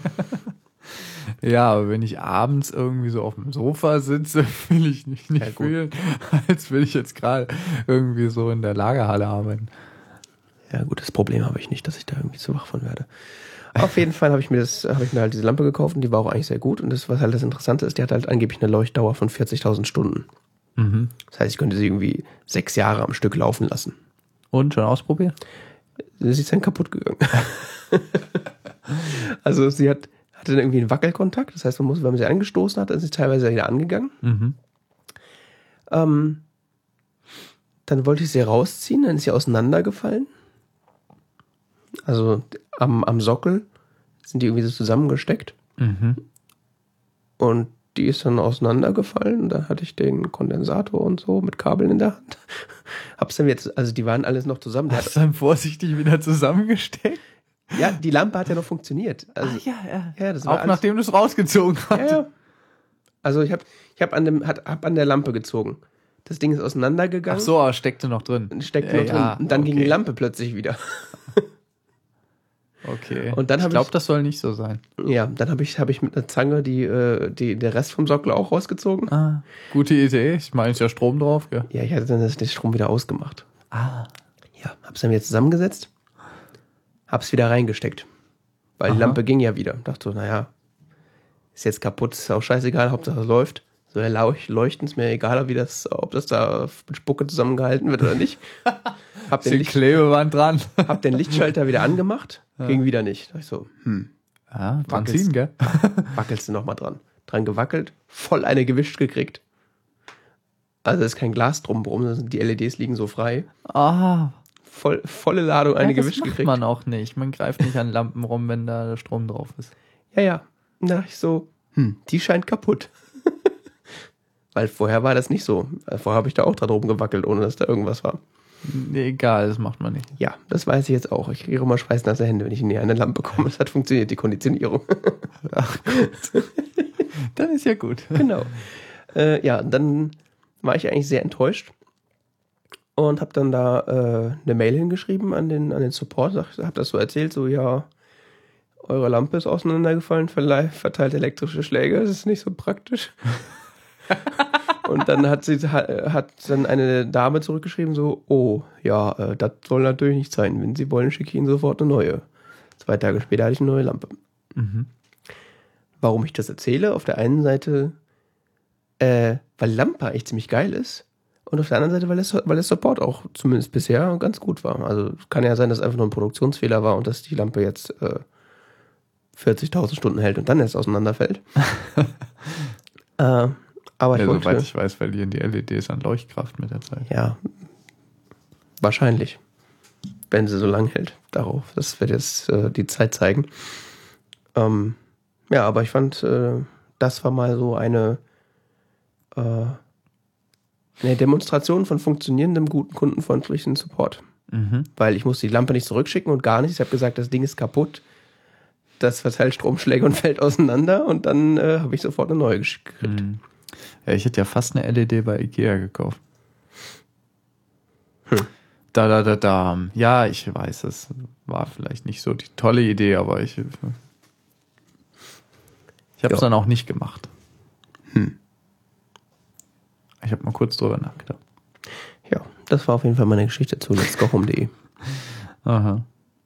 Ja, aber wenn ich abends irgendwie so auf dem Sofa sitze, will ich mich nicht ja, fühlen, als will ich jetzt gerade irgendwie so in der Lagerhalle arbeiten. Ja gut, das Problem habe ich nicht, dass ich da irgendwie zu wach von werde. Auf jeden Fall habe ich mir das, habe ich mir halt diese Lampe gekauft und die war auch eigentlich sehr gut. Und das, was halt das Interessante ist, die hat halt angeblich eine Leuchtdauer von vierzigtausend Stunden. Mhm. Das heißt, ich könnte sie irgendwie sechs Jahre am Stück laufen lassen. Und schon ausprobiert? Sie ist dann kaputt gegangen. Also sie hat hatte dann irgendwie einen Wackelkontakt. Das heißt, man muss, wenn man sie angestoßen hat, dann ist sie teilweise wieder angegangen. Mhm. Ähm, dann wollte ich sie rausziehen, dann ist sie auseinandergefallen. Also am, am Sockel sind die irgendwie so zusammengesteckt. Mhm. Und die ist dann auseinandergefallen. Da hatte ich den Kondensator und so mit Kabeln in der Hand. Hab's dann jetzt, also die waren alles noch zusammen. Hast du dann vorsichtig wieder zusammengesteckt? Ja, die Lampe hat ja noch funktioniert. Also, ah, ja, ja. ja das war auch alles, nachdem du es rausgezogen hast. Ja, ja. Also ich habe ich hab an, dem, hat, hab an der Lampe gezogen. Das Ding ist auseinandergegangen. Ach so, aber steckte noch drin. Steckte äh, noch ja, drin. Und dann okay. ging die Lampe plötzlich wieder. Okay. Und dann ich glaube, ich, das soll nicht so sein. Ja, dann habe ich, hab ich mit einer Zange die, die, der Rest vom Sockel auch rausgezogen. Ah, gute Idee. Ich meine, ist ja Strom drauf, gell? Ja, ich hatte dann das, den Strom wieder ausgemacht. Ah. Ja, hab's dann wieder zusammengesetzt, hab's wieder reingesteckt. Weil Aha. die Lampe ging ja wieder. Dachte so, naja, ist jetzt kaputt, ist auch scheißegal, Hauptsache es läuft. So leuchten, ist mir egal, wie das, ob das da mit Spucke zusammengehalten wird oder nicht. Hab den, Licht, Klebeband dran. Hab den Lichtschalter wieder angemacht, ja. ging wieder nicht. Da dachte ich so, hm. Ja, dran ziehen, gell? Wackelst du nochmal dran. Dran gewackelt, voll eine gewischt gekriegt. Also ist kein Glas drumherum, die L E Ds liegen so frei. Ah. Voll, volle Ladung eine ja, das gewischt macht gekriegt. Man auch nicht. Man greift nicht an Lampen rum, wenn da Strom drauf ist. Ja, ja. Und da dachte ich so, hm, die scheint kaputt. Weil vorher war das nicht so. Vorher habe ich da auch dran rumgewackelt, ohne dass da irgendwas war. Nee, egal, das macht man nicht. Ja, das weiß ich jetzt auch. Ich kriege immer schweißnasse Hände, wenn ich näher an eine Lampe komme. Das hat funktioniert, die Konditionierung. Ach gut. Dann ist ja gut. Genau. Äh, ja, dann war ich eigentlich sehr enttäuscht. und habe dann da äh, eine Mail hingeschrieben an den, an den Support. Habe das so erzählt, so ja, eure Lampe ist auseinandergefallen, verle- verteilt elektrische Schläge, das ist nicht so praktisch. Und dann hat sie hat dann eine Dame zurückgeschrieben, so, oh, ja, äh, das soll natürlich nicht sein. Wenn Sie wollen, schicke ich Ihnen sofort eine neue. Zwei Tage später hatte ich eine neue Lampe. Mhm. Warum ich das erzähle? Auf der einen Seite, äh, weil Lampe eigentlich ziemlich geil ist. Und auf der anderen Seite, weil der, weil der Support auch zumindest bisher ganz gut war. Also kann ja sein, dass es einfach nur ein Produktionsfehler war und dass die Lampe jetzt äh, vierzigtausend Stunden hält und dann erst auseinanderfällt. äh, aber ich ja, wollte, soweit ich weiß, verlieren die L E Ds an Leuchtkraft mit der Zeit. Ja, wahrscheinlich. Wenn sie so lang hält. Darauf. Das wird jetzt äh, die Zeit zeigen. Ähm, ja, aber ich fand, äh, das war mal so eine, äh, eine Demonstration von funktionierendem, guten, kundenfreundlichen Support. Mhm. Weil ich musste die Lampe nicht zurückschicken und gar nichts. Ich habe gesagt, das Ding ist kaputt. Das verteilt Stromschläge und fällt auseinander. Und dann äh, habe ich sofort eine neue gekriegt. Mhm. Ja, ich hätte ja fast eine L E D bei Ikea gekauft. Hm. Da, da, da, da. Ja, ich weiß, es war vielleicht nicht so die tolle Idee, aber ich, ich habe es Ja. dann auch nicht gemacht. Hm. Ich habe mal kurz drüber nachgedacht. Ja, das war auf jeden Fall meine Geschichte zu let's go home punkt de. Aha.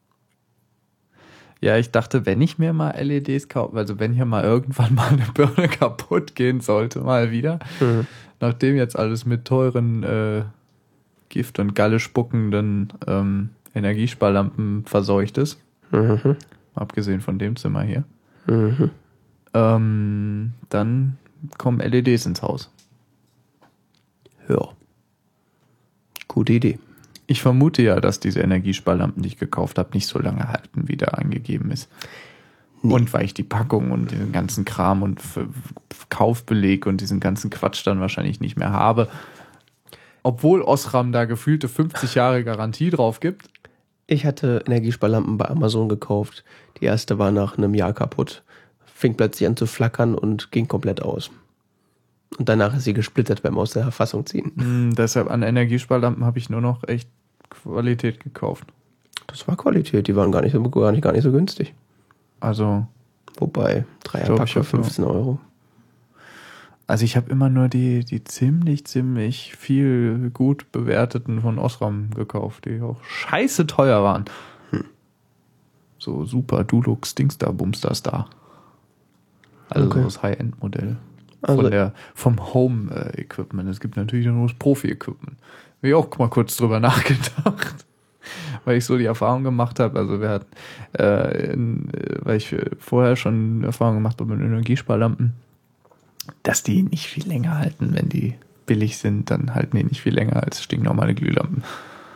Ja, ich dachte, wenn ich mir mal L E Ds kaufe, also wenn hier mal irgendwann mal eine Birne kaputt gehen sollte, mal wieder, Mhm. nachdem jetzt alles mit teuren äh, Gift- und Galle spuckenden ähm, Energiesparlampen verseucht ist, Mhm. abgesehen von dem Zimmer hier, Mhm. ähm, dann kommen L E Ds ins Haus. Ja. Gute Idee. Ich vermute ja, dass diese Energiesparlampen, die ich gekauft habe, nicht so lange halten, wie da angegeben ist. Nee. Und weil ich die Packung und den ganzen Kram und F- Kaufbeleg und diesen ganzen Quatsch dann wahrscheinlich nicht mehr habe. Obwohl Osram da gefühlte fünfzig Jahre Garantie drauf gibt. Ich hatte Energiesparlampen bei Amazon gekauft. Die erste war nach einem Jahr kaputt. Fing plötzlich an zu flackern und ging komplett aus. Und danach ist sie gesplittert beim aus der Fassung ziehen. Hm, deshalb an Energiesparlampen habe ich nur noch echt Qualität gekauft. Das war Qualität, die waren gar nicht so, gar nicht, gar nicht so günstig. Also, Wobei, drei Ich glaub, Pack ich für hab nur- fünfzehn Euro. also ich habe immer nur die, die ziemlich, ziemlich viel gut bewerteten von Osram gekauft, die auch scheiße teuer waren. Hm. So super Dulux, Dingsda, Bumster Star. Also Okay. so das High-End-Modell. Also- Von der, vom Home-Equipment. Es gibt natürlich nur das Profi-Equipment. Habe ich auch mal kurz drüber nachgedacht. Weil ich so die Erfahrung gemacht habe, also wir hatten, äh, in, äh, weil ich vorher schon Erfahrung gemacht habe mit Energiesparlampen, dass die nicht viel länger halten. Wenn die billig sind, dann halten die nicht viel länger als stinknormale Glühlampen.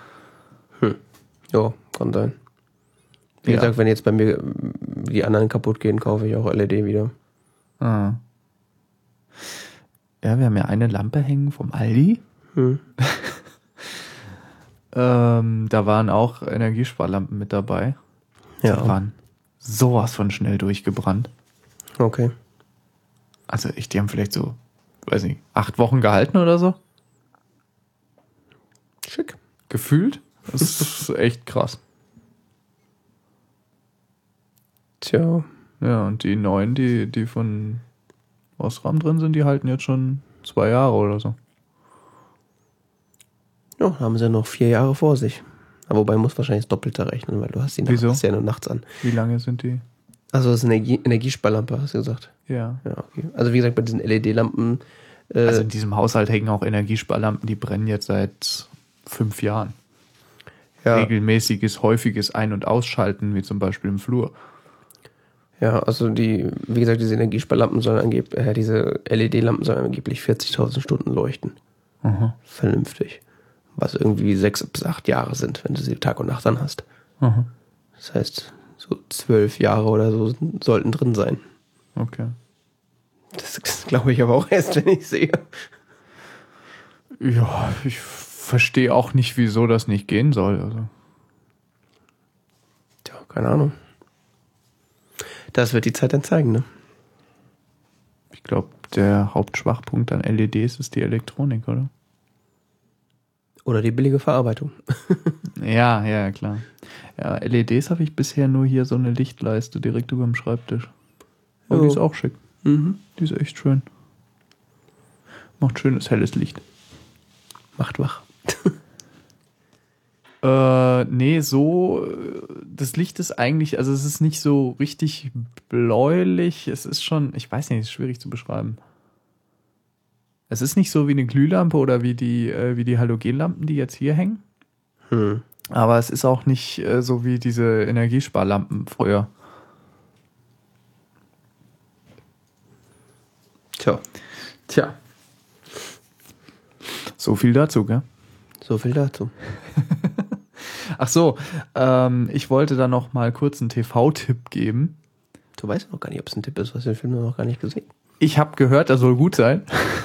Ja, kann sein. Wie Ja. gesagt, wenn jetzt bei mir die anderen kaputt gehen, kaufe ich auch L E D wieder. Ah. Ja, wir haben ja eine Lampe hängen vom Aldi. Hm. Ähm, da waren auch Energiesparlampen mit dabei. Die Ja, waren sowas von schnell durchgebrannt. okay. Also ich, die haben vielleicht so, weiß nicht, acht Wochen gehalten oder so. Schick. Gefühlt. Das ist echt krass. Tja, Ja, und die neuen, die, die von Osram drin sind, die halten jetzt schon zwei Jahre oder so. ja, da haben sie noch vier Jahre vor sich. Aber wobei muss wahrscheinlich das Doppelte rechnen, weil du hast die Nacht, Wieso? hast ja nur nachts an. Wie lange sind die? Also das ist eine Energie, Energiesparlampe, hast du gesagt. Ja. Ja, okay. Also wie gesagt, bei diesen L E D-Lampen, äh, Also in diesem Haushalt hängen auch Energiesparlampen, die brennen jetzt seit fünf Jahren. ja, Regelmäßiges, häufiges Ein- und Ausschalten, wie zum Beispiel im Flur. ja, also die, wie gesagt, diese Energiesparlampen sollen angeblich, äh, diese L E D-Lampen sollen angeblich vierzigtausend Stunden leuchten. Aha. Vernünftig. Was irgendwie sechs bis acht Jahre sind, wenn du sie Tag und Nacht an hast. Aha. Das heißt, so zwölf Jahre oder so sollten drin sein. Okay. Das glaube ich aber auch erst, wenn ich sehe. Ja, ich verstehe auch nicht, wieso das nicht gehen soll. Also. Tja, keine Ahnung. Das wird die Zeit dann zeigen, ne? Ich glaube, der Hauptschwachpunkt an L E Ds ist die Elektronik, oder? Oder die billige Verarbeitung. Ja, ja, klar. Ja, L E Ds habe ich bisher nur hier so eine Lichtleiste direkt über dem Schreibtisch. Aber Jo. die ist auch schick. Mhm. Die ist echt schön. Macht schönes, helles Licht. Macht wach. Äh, nee, so, äh, das Licht ist eigentlich, also es ist nicht so richtig bläulich. Es ist schon, ich weiß nicht, es ist schwierig zu beschreiben. Es ist nicht so wie eine Glühlampe oder wie die, äh, wie die Halogenlampen, die jetzt hier hängen. Hm. Aber es ist auch nicht äh, so wie diese Energiesparlampen früher. Tja, Tja. So viel dazu, gell? so viel dazu. Ach so, ähm, ich wollte da noch mal kurz einen T V-Tipp geben. Du weißt noch gar nicht, ob es ein Tipp ist, was den Film noch gar nicht gesehen. Ich habe gehört, er soll gut sein.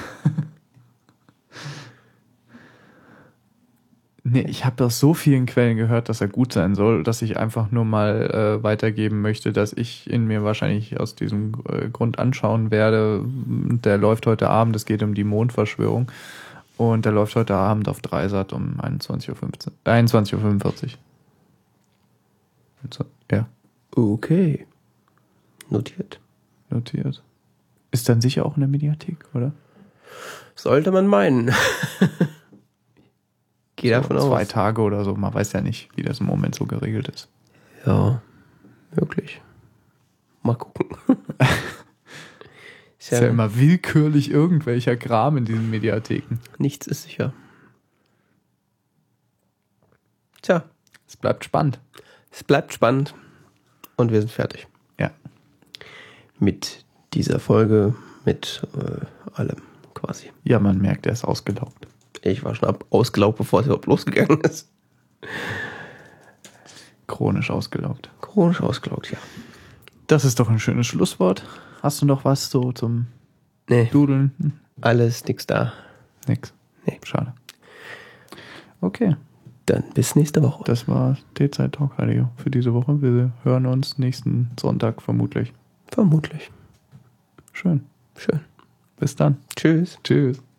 Nee, ich habe aus so vielen Quellen gehört, dass er gut sein soll, dass ich einfach nur mal äh, weitergeben möchte, dass ich ihn mir wahrscheinlich aus diesem äh, Grund anschauen werde. Der läuft heute Abend, es geht um die Mondverschwörung. Und der läuft heute Abend auf Dreisat um einundzwanzig Uhr fünfzehn, einundzwanzig Uhr fünfundvierzig. Ja, Okay. Notiert. notiert. Ist dann sicher auch in der Mediathek, oder? Sollte man meinen. Geh So davon aus. Zwei Tage oder so, man weiß ja nicht, wie das im Moment so geregelt ist. Ja, möglich. Mal gucken. Ist ja, ja immer willkürlich irgendwelcher Kram in diesen Mediatheken. Nichts ist sicher. Tja. Es bleibt spannend. Es bleibt spannend. Und wir sind fertig. Ja. Mit dieser Folge, mit äh, allem quasi. Ja, man merkt, er ist ausgelaugt. Ich war schon ab ausgelaugt, bevor es überhaupt losgegangen ist. Chronisch ausgelaugt. Chronisch ausgelaugt, ja. Das ist doch ein schönes Schlusswort. Hast du noch was so zum Nee. Dudeln? Hm. Alles nix da. Nix. Nee. Schade. Okay. Dann bis nächste Woche. Das war T-Zeit Talk Radio für diese Woche. Wir hören uns nächsten Sonntag vermutlich. Vermutlich. Schön. Schön. Bis dann. Tschüss. Tschüss.